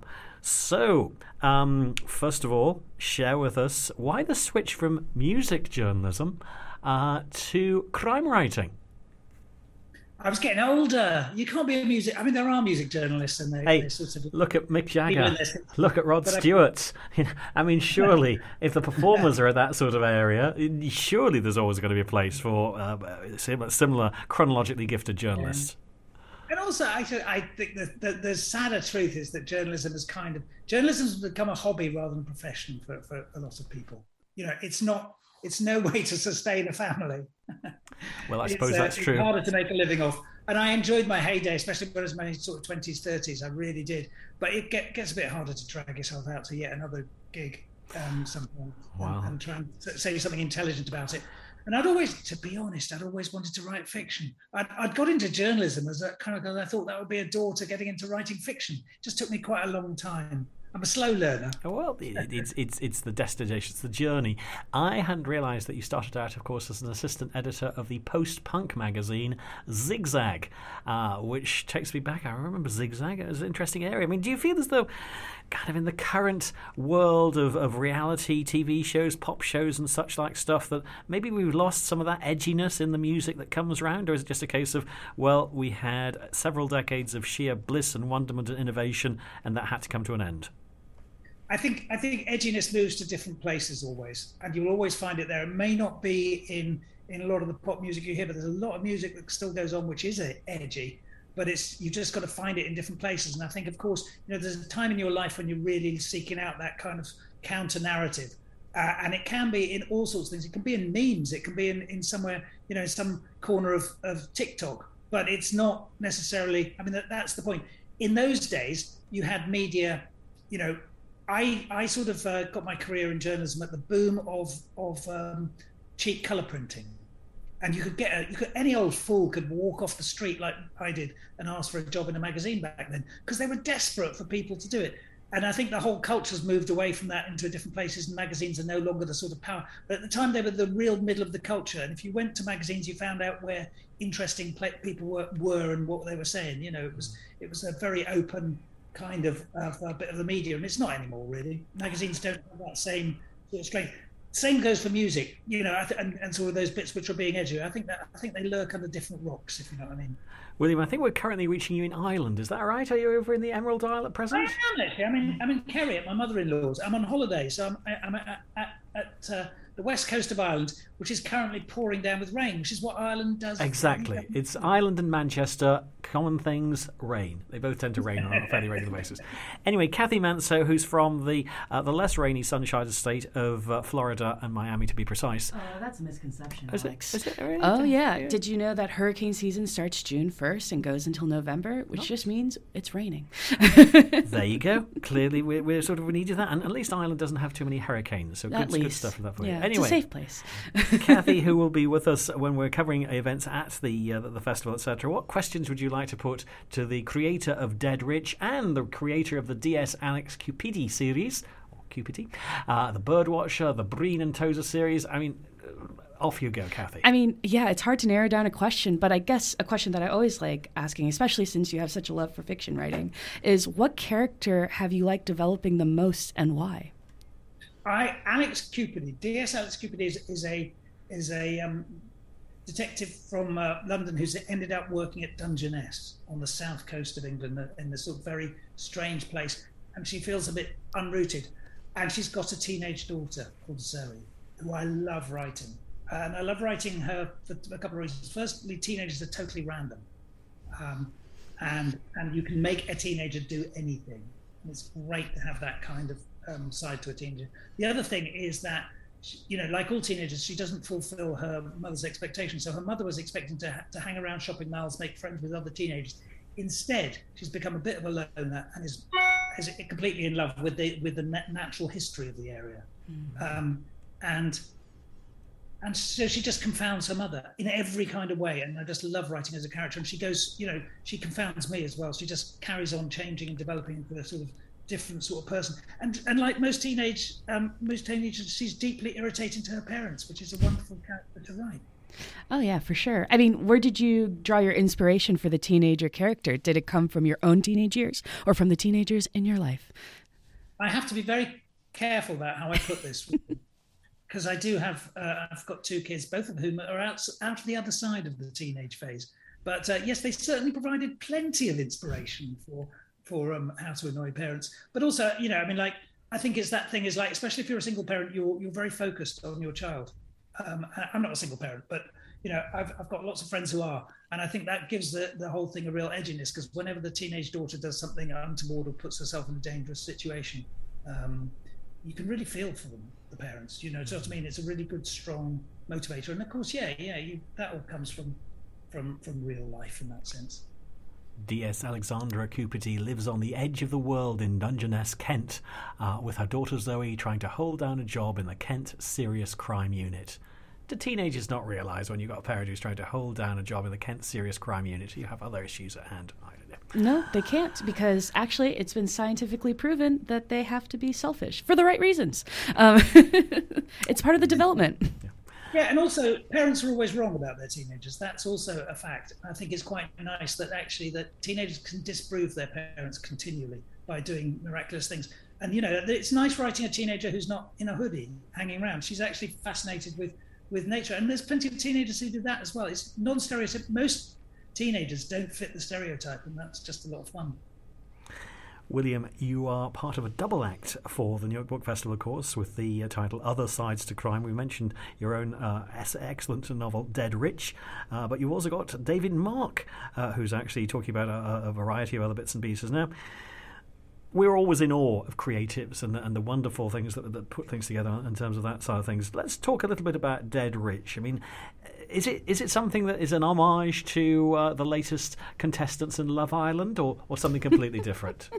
So, um, first of all, share with us why the switch from music journalism uh, to crime writing. I was getting older. You can't be a music. I mean, there are music journalists, and they, Hey, they sort of look at Mick people in Jagger. their sixties. Look at Rod But I- Stewart. I mean, surely, if the performers are at that sort of area, surely there's always going to be a place for uh, sim- similar chronologically gifted journalists. And also, I, th- I think that the, the sadder truth is that journalism has kind of journalism has become a hobby rather than a profession for, for a lot of people. You know, it's not. It's no way to sustain a family. Well, I It's, suppose uh, that's it's true. harder to make a living off. And I enjoyed my heyday, especially when I was in my sort of twenties, thirties. I really did. But it get, gets a bit harder to drag yourself out to yet another gig um, sometimes Wow. and, and try and s- say something intelligent about it. And I'd always, to be honest, I'd always wanted to write fiction. I'd, I'd got into journalism as a kind of, because I thought that would be a door to getting into writing fiction. It just took me quite a long time. I'm a slow learner. Well, it, it's it's it's the destination, it's the journey. I hadn't realised that you started out, of course, as an assistant editor of the post-punk magazine Zigzag, uh, which takes me back. I remember Zigzag as an interesting area. I mean, do you feel as though, kind of in the current world of, of reality T V shows, pop shows, and such like stuff, that maybe we've lost some of that edginess in the music that comes around, or is it just a case of, well, we had several decades of sheer bliss and wonderment and innovation, and that had to come to an end? I think I think edginess moves to different places always, and you'll always find it there. It may not be in in a lot of the pop music you hear, but there's a lot of music that still goes on which is edgy. But it's you've just got to find it in different places. And I think, of course, you know, there's a time in your life when you're really seeking out that kind of counter narrative, uh, and it can be in all sorts of things. It can be in memes. It can be in, in somewhere, you know, in some corner of, of TikTok. But it's not necessarily. I mean, that, that's the point. In those days, you had media, you know. I, I sort of uh, got my career in journalism at the boom of of um, cheap colour printing, and you could get a, you could any old fool could walk off the street like I did and ask for a job in a magazine back then because they were desperate for people to do it. And I think the whole culture's moved away from that into different places, and magazines are no longer the sort of power. But at the time, they were the real middle of the culture. And if you went to magazines, you found out where interesting pla- people were, were and what they were saying. You know, it was it was a very open kind of uh, a bit of the media, and it's not anymore really. Magazines don't have that same sort of strength. Same goes for music, you know, I th- and, and sort of those bits which are being edgy. I think that I think they lurk under different rocks, if you know what I mean. William, I think we're currently reaching you in Ireland. Is that right? Are you over in the Emerald Isle at present? I am actually. I'm in I'm in Kerry at my mother-in-law's. I'm on holiday, so I'm I'm at, at, at uh, the west coast of Ireland, which is currently pouring down with rain, which is what Ireland does. Exactly. It's Ireland and Manchester, common things, rain. They both tend to rain on a fairly regular basis. Anyway, Kathy Manso, who's from the uh, the less rainy Sunshine State of uh, Florida and Miami, to be precise. Oh, that's a misconception, Is it- Alex. is it really? Oh, yeah. Yeah. Did you know that hurricane season starts June first and goes until November, which just means it's raining? There you go. Clearly, we're, we're sort of we needed that, and at least Ireland doesn't have too many hurricanes, so At good, good least. stuff for that for you. Yeah, Anyway, it's a safe place. Kathy, who will be with us when we're covering events at the uh, the festival, et cetera. What questions would you like to put to the creator of Dead Rich and the creator of the D S Alex Cupidi series, or Cupidi, uh, the Birdwatcher, the Breen and Tozer series? I mean, uh, off you go, Kathy. I mean, yeah, it's hard to narrow down a question, but I guess a question that I always like asking, especially since you have such a love for fiction writing, is what character have you liked developing the most and why? I Alex Cupidi, D S Alex Cupidi is, is a is a um, detective from uh, London who's ended up working at Dungeness on the south coast of England in this sort of very strange place, and she feels a bit unrooted, and she's got a teenage daughter called Zoe, who I love writing, and I love writing her for a couple of reasons. Firstly, teenagers are totally random, um, and and you can make a teenager do anything. And it's great to have that kind of um, side to a teenager. The other thing is that, you know, like all teenagers, she doesn't fulfill her mother's expectations. So her mother was expecting to, ha- to hang around shopping malls, make friends with other teenagers. Instead, she's become a bit of a loner and is, is completely in love with the with the nat- natural history of the area. Um, and and so she just confounds her mother in every kind of way. And I just love writing as a character. And she goes, you know, she confounds me as well. She just carries on changing and developing into a sort of different sort of person, and and like most teenage um, most teenagers, she's deeply irritating to her parents, which is a wonderful character to write. Oh, yeah, for sure. I mean, where did you draw your inspiration for the teenager character? Did it come from your own teenage years or from the teenagers in your life? I have to be very careful about how I put this, because I do have uh, I've got two kids, both of whom are out out of the other side of the teenage phase. But uh, yes, they certainly provided plenty of inspiration for. for um, how to annoy parents, but also, you know, I mean, like, I think it's that thing is like, especially if you're a single parent, you're you're very focused on your child. Um, I- I'm not a single parent, but you know, I've I've got lots of friends who are, and I think that gives the the whole thing a real edginess, because whenever the teenage daughter does something untoward or puts herself in a dangerous situation, um, you can really feel for them, the parents. You know, do you know what I mean? It's a really good, strong motivator, and of course, yeah, yeah, you, that all comes from from from real life in that sense. D S Alexandra Cupidi lives on the edge of the world in Dungeness, Kent, uh, with her daughter Zoe trying to hold down a job in the Kent Serious Crime Unit. Do teenagers not realise when you've got a parent who's trying to hold down a job in the Kent Serious Crime Unit, you have other issues at hand? I don't know. No, they can't, because actually it's been scientifically proven that they have to be selfish for the right reasons. Um, it's part of the development. Yeah, and also parents are always wrong about their teenagers. That's also a fact. I think it's quite nice that actually that teenagers can disprove their parents continually by doing miraculous things. And you know, it's nice writing a teenager who's not in a hoodie hanging around. She's actually fascinated with with nature, and there's plenty of teenagers who do that as well. It's non-stereotypical. Most teenagers don't fit the stereotype, and that's just a lot of fun. William, you are part of a double act for the New York Book Festival, of course, with the uh, title Other Sides to Crime. We mentioned your own uh, excellent novel, Dead Rich, uh, but you've also got David Mark, uh, who's actually talking about a, a variety of other bits and pieces. Now, we're always in awe of creatives and the, and the wonderful things that, that put things together in terms of that side of things. Let's talk a little bit about Dead Rich. I mean, is it is it something that is an homage to uh, the latest contestants in Love Island, or, or something completely different?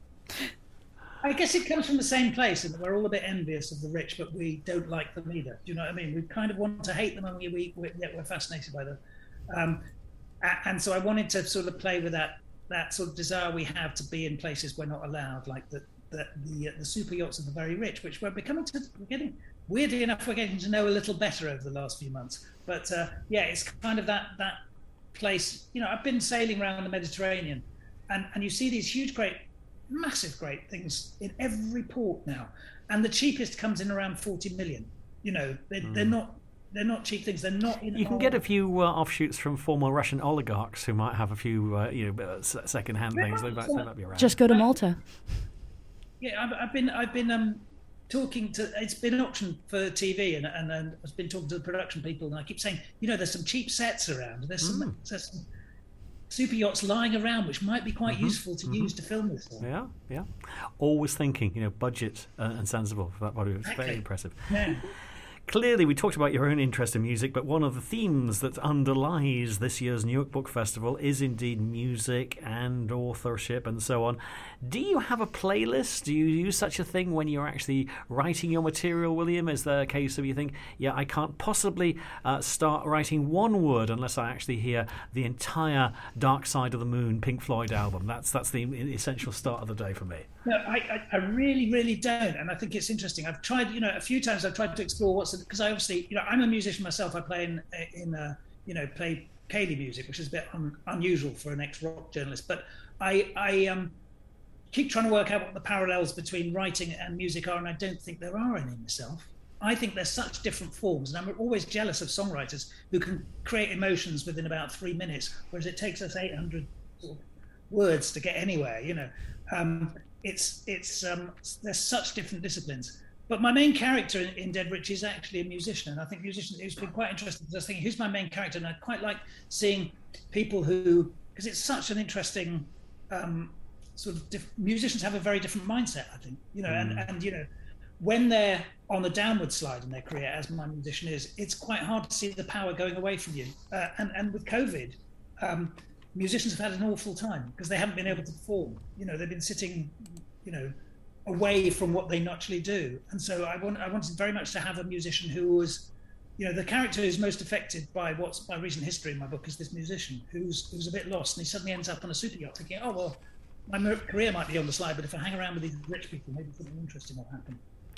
I guess it comes from the same place, and we're all a bit envious of the rich, but we don't like them either. Do you know what I mean? We kind of want to hate them, and we, we, we yet we're fascinated by them. Um, and so I wanted to sort of play with that that sort of desire we have to be in places we're not allowed, like the the the, the super yachts of the very rich, which we're becoming to we're getting weirdly enough we're getting to know a little better over the last few months. But uh, yeah, it's kind of that that place. You know, I've been sailing around the Mediterranean, and and you see these huge, great, massive, great things in every port now, and the cheapest comes in around forty million. You know, they, mm. they're not. They're not cheap things. They're not in. You can our... get a few uh, offshoots from former Russian oligarchs who might have a few, uh, you know, second-hand things. They might, they might be around. Just go to Malta. Yeah, I've, I've been I've been um, talking to, it's been auctioned for T V, and, and, and I've been talking to the production people, and I keep saying, you know, there's some cheap sets around. There's some, Mm. there's some super yachts lying around, which might be quite Mhm, useful to mhm. use to film this on. Yeah, yeah. Always thinking, you know, budget uh, and sensible for that body. It's very Exactly. impressive. Yeah. Clearly, we talked about your own interest in music, but one of the themes that underlies this year's New York Book Festival is indeed music and authorship and so on. Do you have a playlist? Do you use such a thing when you're actually writing your material, William? Is there a case of you think, yeah, I can't possibly uh, start writing one word unless I actually hear the entire Dark Side of the Moon Pink Floyd album? That's that's the essential start of the day for me. No, I, I, I really, really don't, and I think it's interesting. I've tried, you know, a few times. I've tried to explore what's because I obviously, you know, I'm a musician myself. I play in, in, uh, you know, play Cayley music, which is a bit un, unusual for an ex-rock journalist. But I, I um, keep trying to work out what the parallels between writing and music are, and I don't think there are any myself. I think there's such different forms, and I'm always jealous of songwriters who can create emotions within about three minutes, whereas it takes us eight hundred sort of words to get anywhere. You know. Um, It's it's um, there's such different disciplines, but my main character in, in Dead Rich is actually a musician, and I think musicians. It's been quite interesting because I was thinking, who's my main character, and I quite like seeing people who, because it's such an interesting um, sort of diff- musicians have a very different mindset. I think you know, Mm. and and you know, when they're on the downward slide in their career, as my musician is, it's quite hard to see the power going away from you. Uh, and and with COVID. Um, musicians have had an awful time because they haven't been able to perform. You know, they've been sitting, you know, away from what they naturally do. And so I want, I wanted very much to have a musician who was, you know, the character who's most affected by what's by recent history in my book is this musician who's who's a bit lost, and he suddenly ends up on a super yacht thinking, oh well, my career might be on the slide, but if I hang around with these rich people, maybe something interesting will happen.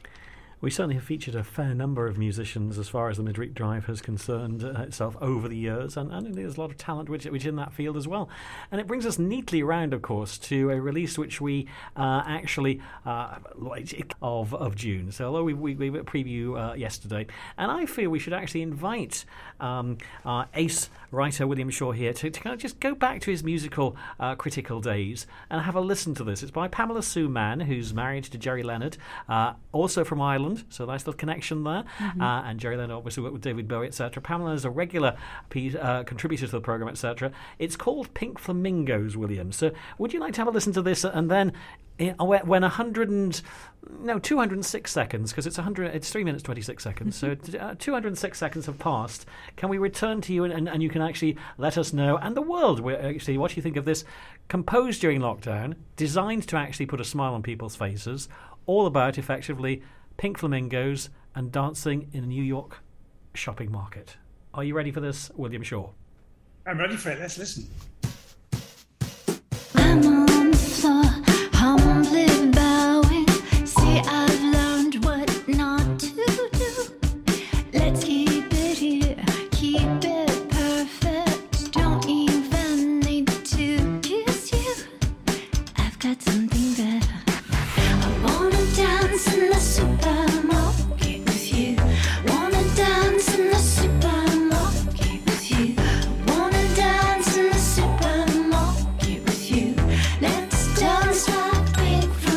We certainly have featured a fair number of musicians as far as the Midweek Drive has concerned uh, itself over the years, and, and there's a lot of talent which, which in that field as well. And it brings us neatly around, of course, to a release which we uh, actually uh, of of June. So although we we, we preview uh, yesterday, and I feel we should actually invite um, our ace writer William Shaw here to, to kind of just go back to his musical uh, critical days and have a listen to this. It's by Pamela Sue Mann, who's married to Jerry Leonard, uh, also from Ireland. So nice little connection there. Mhm. Uh, and Jerry Leonard obviously worked with David Bowie, et cetera. Pamela is a regular piece, uh, contributor to the programme, et cetera. It's called Pink Flamingos, William. So would you like to have a listen to this, and then in, when one hundred and no two hundred six seconds, because it's one hundred, it's three minutes twenty-six seconds. So uh, two hundred six seconds have passed. Can we return to you, and, and, and you can actually let us know, and the world, actually, what you think of this, composed during lockdown, designed to actually put a smile on people's faces, all about effectively pink flamingos and dancing in a New York shopping market. Are you ready for this, William Shaw? I'm ready for it. Let's listen. I'm on the floor, humbly bowing. See, I've learned what not to do. Let's keep it here, keep it perfect. Don't even need to kiss you. I've got something better. I wanna dance in the supermarket with you. Wanna dance in the supermarket with you. Wanna dance in the supermarket with you. Let's dance like big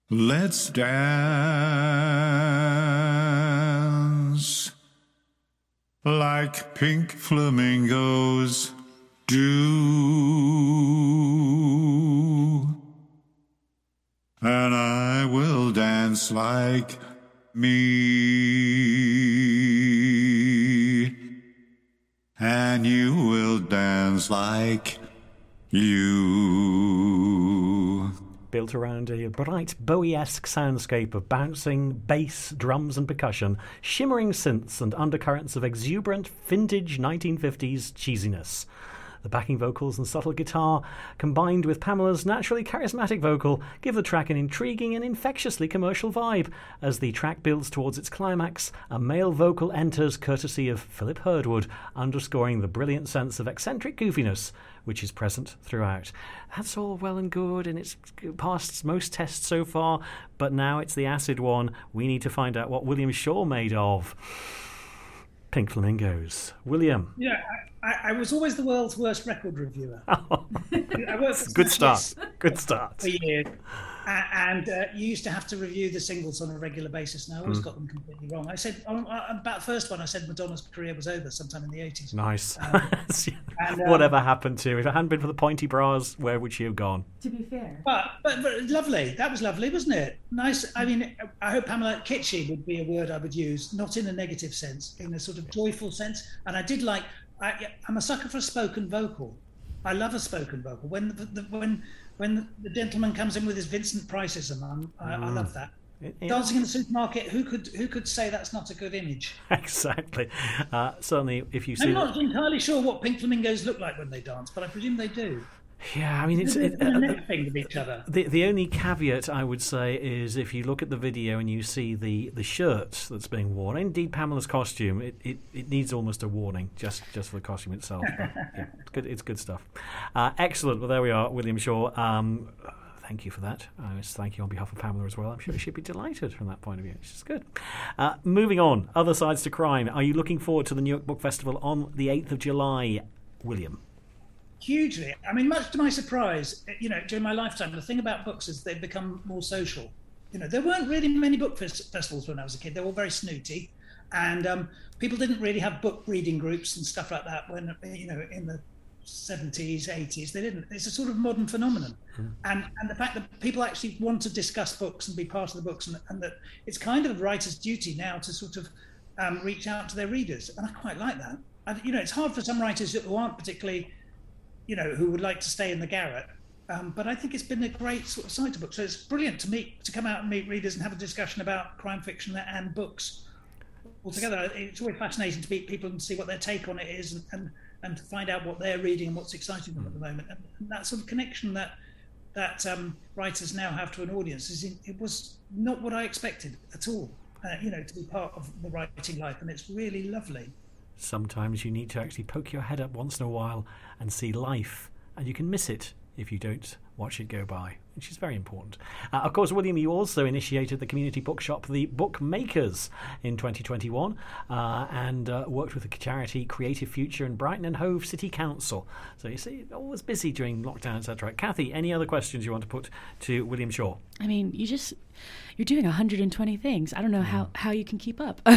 Let's dance like pink flamingos do, and I will dance like me, and you will dance like you. Built around a bright Bowie-esque soundscape of bouncing bass, drums and percussion, shimmering synths and undercurrents of exuberant vintage nineteen fifties cheesiness. The backing vocals and subtle guitar, combined with Pamela's naturally charismatic vocal, give the track an intriguing and infectiously commercial vibe. As the track builds towards its climax, a male vocal enters courtesy of Philip Herdwood, underscoring the brilliant sense of eccentric goofiness which is present throughout. That's all well and good, and it's passed most tests so far, but now it's the acid one. We need to find out what William Shaw made of. Pink Flamingos. William. Yeah, I, I was always the world's worst record reviewer. Oh, I worked for good start. Smash Good start. For years. Uh, and uh, you used to have to review the singles on a regular basis, and I always Mm. got them completely wrong. I said, on, uh, about the first one, I said Madonna's career was over sometime in the eighties. Nice. Um, and, um, Whatever happened to? If it hadn't been for the pointy bras, where would she have gone? To be fair. But, but but lovely. That was lovely, wasn't it? Nice. I mean, I hope Pamela kitschy would be a word I would use, not in a negative sense, in a sort of joyful sense. And I did like. I, I'm a sucker for a spoken vocal. I love a spoken vocal. When the, the when when the gentleman comes in with his Vincent Priceism, I'm, I, I Mm. love that. It- it- Dancing in the supermarket. Who could who could say that's not a good image? Exactly. Uh, certainly, if you see. I'm the- not entirely sure what pink flamingos look like when they dance, but I presume they do. Yeah, I mean, it's They're it, doing a uh, neck thing with each other. the the only caveat I would say is if you look at the video and you see the, the shirt that's being worn, indeed Pamela's costume, it, it, it needs almost a warning just, just for the costume itself. But, yeah, it's good. It's good stuff. Uh, excellent. Well, there we are, William Shaw. Um, thank you for that. I was thank you on behalf of Pamela as well. I'm sure she'd be delighted from that point of view. Which is good. Uh, moving on. Other Sides to Crime. Are you looking forward to the New York Book Festival on the eighth of July, William? Hugely. I mean, much to my surprise, you know, during my lifetime, the thing about books is they've become more social. You know, there weren't really many book fes- festivals when I was a kid. They were all very snooty. And um, people didn't really have book reading groups and stuff like that when, you know, in the seventies, eighties. They didn't. It's a sort of modern phenomenon. And and the fact that people actually want to discuss books and be part of the books, and, and that it's kind of a writer's duty now to sort of um, reach out to their readers. And I quite like that. And, you know, it's hard for some writers who aren't particularly, you know, who would like to stay in the garret. Um, but I think it's been a great sort of side to book. So it's brilliant to meet, to come out and meet readers and have a discussion about crime fiction and books altogether. It's always fascinating to meet people and see what their take on it is, and, and, and to find out what they're reading and what's exciting them at the moment. And, and that sort of connection that that um, writers now have to an audience is in, it was not what I expected at all. Uh, you know, to be part of the writing life, and it's really lovely. Sometimes you need to actually poke your head up once in a while and see life, and you can miss it if you don't watch it go by, which is very important. Uh, of course, William, you also initiated the community bookshop, The Bookmakers, in twenty twenty-one, uh, and uh, worked with the charity Creative Future and Brighton and Hove City Council. So you see, always busy during lockdown, et cetera. Kathy, any other questions you want to put to William Shaw? I mean, you just, you're doing one hundred twenty things. I don't know how, how you can keep up.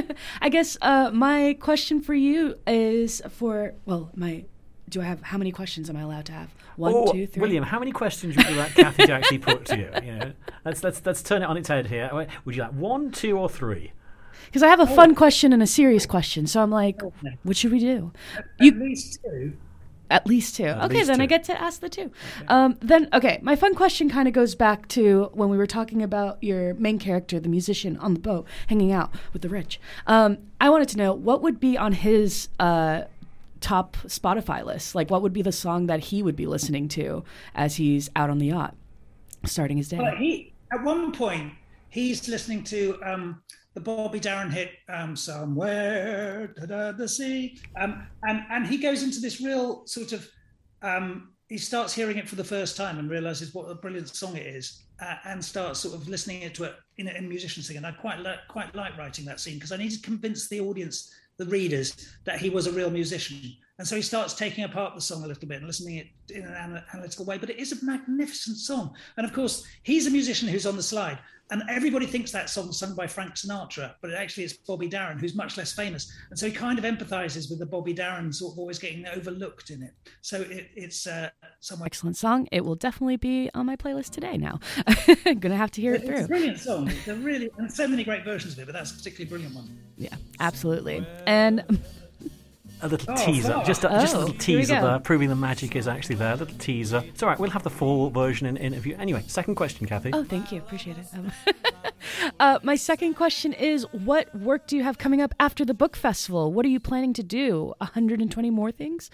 I guess uh, my question for you is for, well, my, do I have, how many questions am I allowed to have? One, oh, two, three? William, how many questions would you like Kathy to actually put to you? You know, let's, let's, let's turn it on its head here. Would you like one, two, or three? Because I have a fun question and a serious question. So I'm like, what should we do? You, At least two. At least two. At okay, least then I two. get to ask the two. Um, then, okay, my fun question kind of goes back to when we were talking about your main character, the musician on the boat, hanging out with the rich. Um, I wanted to know what would be on his uh, top Spotify list. Like, what would be the song that he would be listening to as he's out on the yacht, starting his day? Well, he at one point he's listening to um, the Bobby Darin hit um, "Somewhere da, da, the Sea," um, and and he goes into this real sort of. Um, he starts hearing it for the first time and realizes what a brilliant song it is, uh, and starts sort of listening to it in, in musician singing. I quite like quite like writing that scene because I needed to convince the audience, the readers, that he was a real musician. And so he starts taking apart the song a little bit and listening it in an ana- analytical way. But it is a magnificent song. And of course, he's a musician who's on the slide. And everybody thinks that song's sung by Frank Sinatra, but actually it's Bobby Darin, who's much less famous. And so he kind of empathizes with the Bobby Darin sort of always getting overlooked in it. So it, it's uh, somewhat... Excellent song. It will definitely be on my playlist today now. I'm going to have to hear it It's through. a brilliant song. It's a really, and so many great versions of it, but that's a particularly brilliant one. Yeah, absolutely. And... A little Oh, teaser, fuck. just a, just a Oh, little here we teaser go. there, proving the magic is actually there. A little teaser. It's all right. We'll have the full version in interview. Anyway, second question, Kathy. Oh, thank you. Appreciate it. Um, uh, my second question is, what work do you have coming up after the book festival? What are you planning to do? one hundred twenty more things?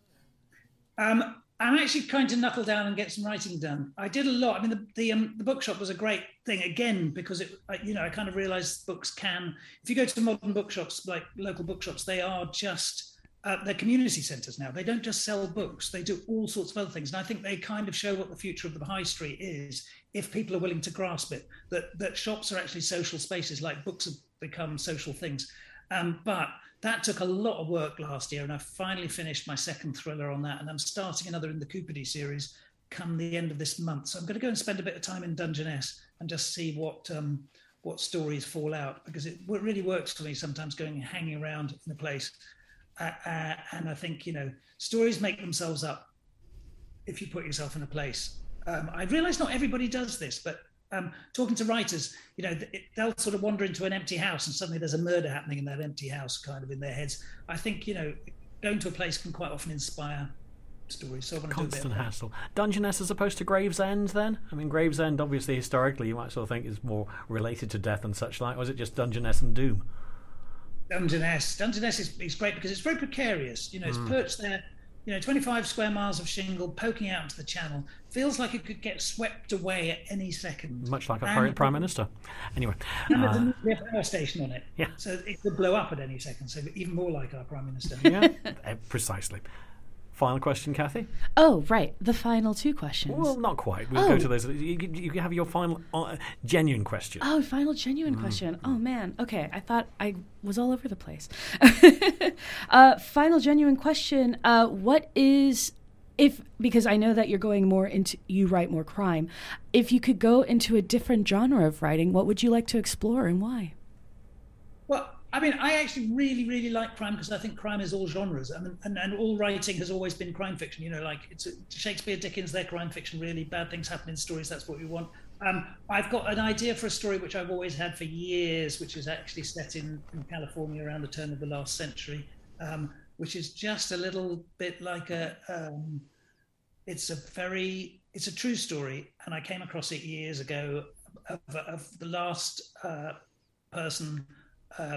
Um, I'm actually trying to knuckle down and get some writing done. I did a lot. I mean, the the, um, the bookshop was a great thing again because it, I- you know, I kind of realised books can. If you go to modern bookshops, like local bookshops, they are just uh, they're community centres now. They don't just sell books; they do all sorts of other things. And I think they kind of show what the future of the high street is if people are willing to grasp it. That that shops are actually social spaces, like books have become social things. Um, but that took a lot of work last year, and I finally finished my second thriller on that, and I'm starting another in the Coopedy series come the end of this month. So I'm going to go and spend a bit of time in Dungeness and just see what um, what stories fall out, because it w- really works for me sometimes going and hanging around in a place. Uh, uh, and I think, you know, stories make themselves up if you put yourself in a place. Um, I realise not everybody does this, but Um, talking to writers, you know, it, they'll sort of wander into an empty house and suddenly there's a murder happening in that empty house kind of in their heads. I think, you know, going to a place can quite often inspire stories. So I want to do a bit Constant of that. hassle. Dungeness as opposed to Gravesend, then? I mean, Gravesend, obviously, historically, you might sort of think is more related to death and such like. Or is it just Dungeness and Doom? Dungeness. Dungeness is, is great because it's very precarious. You know, it's Mm. perched there, you know, twenty-five square miles of shingle poking out into the channel. Feels like it could get swept away at any second. Much like our And- current Prime Minister. Anyway. And there's a uh, nuclear power station on it. Yeah. So it could blow up at any second. So even more like our Prime Minister. yeah, eh, precisely. Final question, Kathy? Oh, right. The final two questions. Well, not quite. We'll Oh. go to those. You, you have your final uh, genuine question. Oh, final genuine Mm. question. Oh, man. Okay. I thought I was all over the place. uh, final genuine question. Uh, what is, if, because I know that you're going more into, you write more crime. If you could go into a different genre of writing, what would you like to explore and why? Well, I mean, I actually really, really like crime because I think crime is all genres. I mean, and, and all writing has always been crime fiction. You know, like it's Shakespeare, Dickens, they're crime fiction, really. Bad things happen in stories. That's what we want. Um, I've got an idea for a story which I've always had for years, which is actually set in, in California around the turn of the last century, um, which is just a little bit like a, um, it's a very, it's a true story. And I came across it years ago of, of the last uh, person, uh,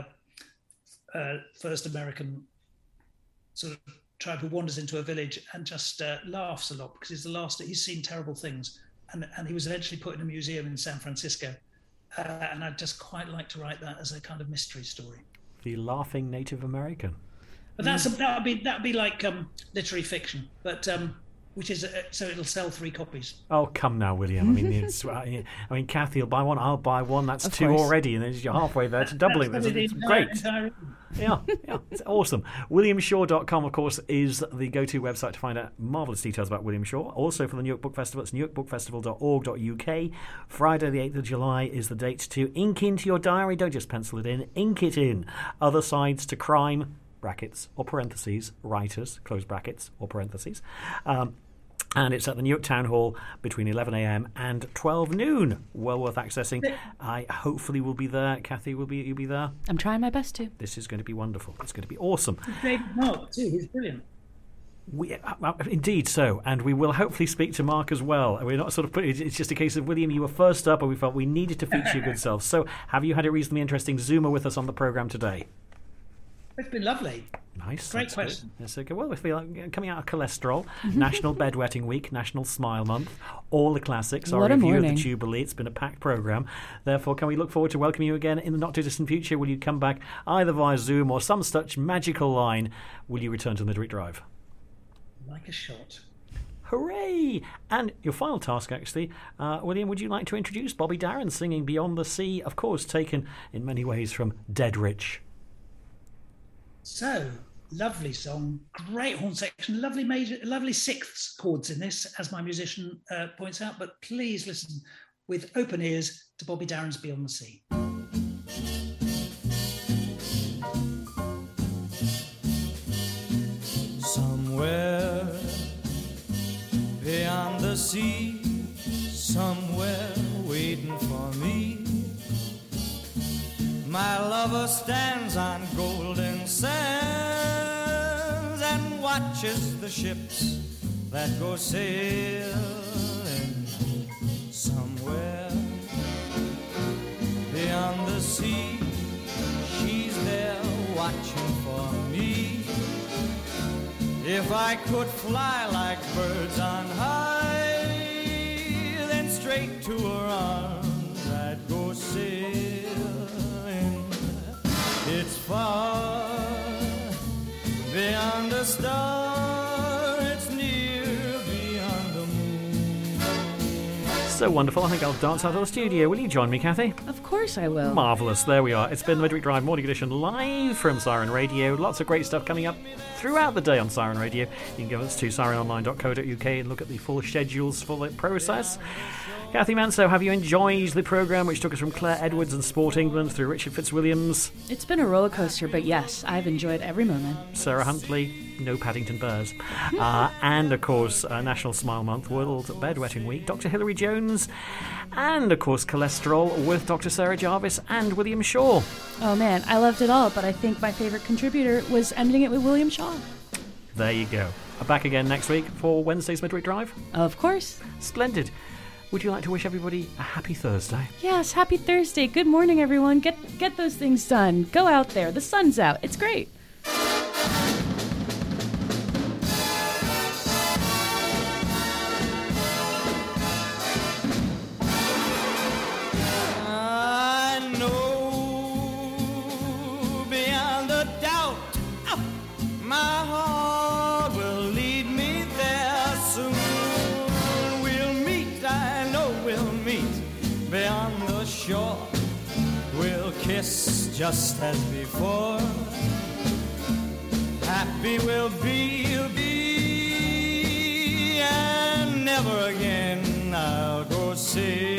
Uh, first American sort of tribe who wanders into a village and just uh, laughs a lot because he's the last. He's seen terrible things, and and he was eventually put in a museum in San Francisco. Uh, and I'd just quite like to write that as a kind of mystery story. The Laughing Native American. But that's a, that would be that would be like um, literary fiction, but um, which is uh, so it'll sell three copies. Oh, come now, William. I mean, it's, uh, I mean, Kathy will buy one. I'll buy one. That's Of two course. already, and then you're halfway there to doubling That's this. probably It's the entire- great. entire- Yeah, yeah, it's awesome. william shaw dot com, of course, is the go-to website to find out marvellous details about William Shaw. Also for the New York Book Festival, it's new york book festival dot org dot u k. Friday the eighth of July is the date to ink into your diary. Don't just pencil it in, ink it in. Other sides to crime, brackets, or parentheses, writers, close brackets, or parentheses. Um, And it's at the New York Town Hall between eleven a.m. and twelve noon. Well worth accessing. I hopefully will be there. Kathy, will be you'll be there. I'm trying my best to. This is going to be wonderful. It's going to be awesome. David Mark too. He's brilliant. We, uh, uh, indeed so, and we will hopefully speak to Mark as well. We're not sort of putting. It's just a case of William. You were first up, and we felt we needed to feature your good self. So, have you had a reasonably interesting Zoomer with us on the program today? It's been lovely. Nice. Great that's question. Good. That's okay. Well, we feel like coming out of cholesterol, National Bedwetting Week, National Smile Month, all the classics. Our What a review of morning. the Jubilee. It's been a packed program. Therefore, can we look forward to welcoming you again in the not too distant future? Will you come back either via Zoom or some such magical line? Will you return to Midweek Drive? Like a shot. Hooray! And your final task, actually, uh, William, would you like to introduce Bobby Darin singing Beyond the Sea? Of course, taken in many ways from Dead Rich. So Lovely song, great horn section, lovely major, lovely sixths chords in this, as my musician uh, points out. But please listen with open ears to Bobby Darin's Beyond the Sea. Somewhere beyond the sea, somewhere waiting for me, my lover stands on golden sands and watches the ships that go sailing. Somewhere beyond the sea, she's there watching for me. If I could fly like birds on high, then straight to her arms I'd go sailing. It's far beyond a star, it's near beyond the moon. So wonderful. I think I'll dance out of the studio. Will you join me, Kathy? Of course I will. Marvellous. There we are. It's been the Midweek Drive Morning Edition live from Siren Radio. Lots of great stuff coming up throughout the day on Siren Radio. You can go us to siren online dot co dot uk and look at the full schedules for the process. Kathy Manso, have you enjoyed the programme which took us from Claire Edwards and Sport England through Richard Fitzwilliams? It's been a roller coaster, but yes, I've enjoyed every moment. Sarah Huntley, no Paddington Bears. uh, and, of course, uh, National Smile Month, World Bedwetting Week, Doctor Hilary Jones, and, of course, Cholesterol with Doctor Sarah Jarvis and William Shaw. Oh, man, I loved it all, but I think my favourite contributor was ending it with William Shaw. There you go. Back again next week for Wednesday's Midweek Drive? Of course. Splendid. Would you like to wish everybody a happy Thursday? Yes, happy Thursday. Good morning, everyone. Get get those things done. Go out there. The sun's out. It's great. I know beyond a doubt my heart will lead me there soon. Beyond the shore, we'll kiss just as before. Happy we'll be, we'll be, and never again I'll go see.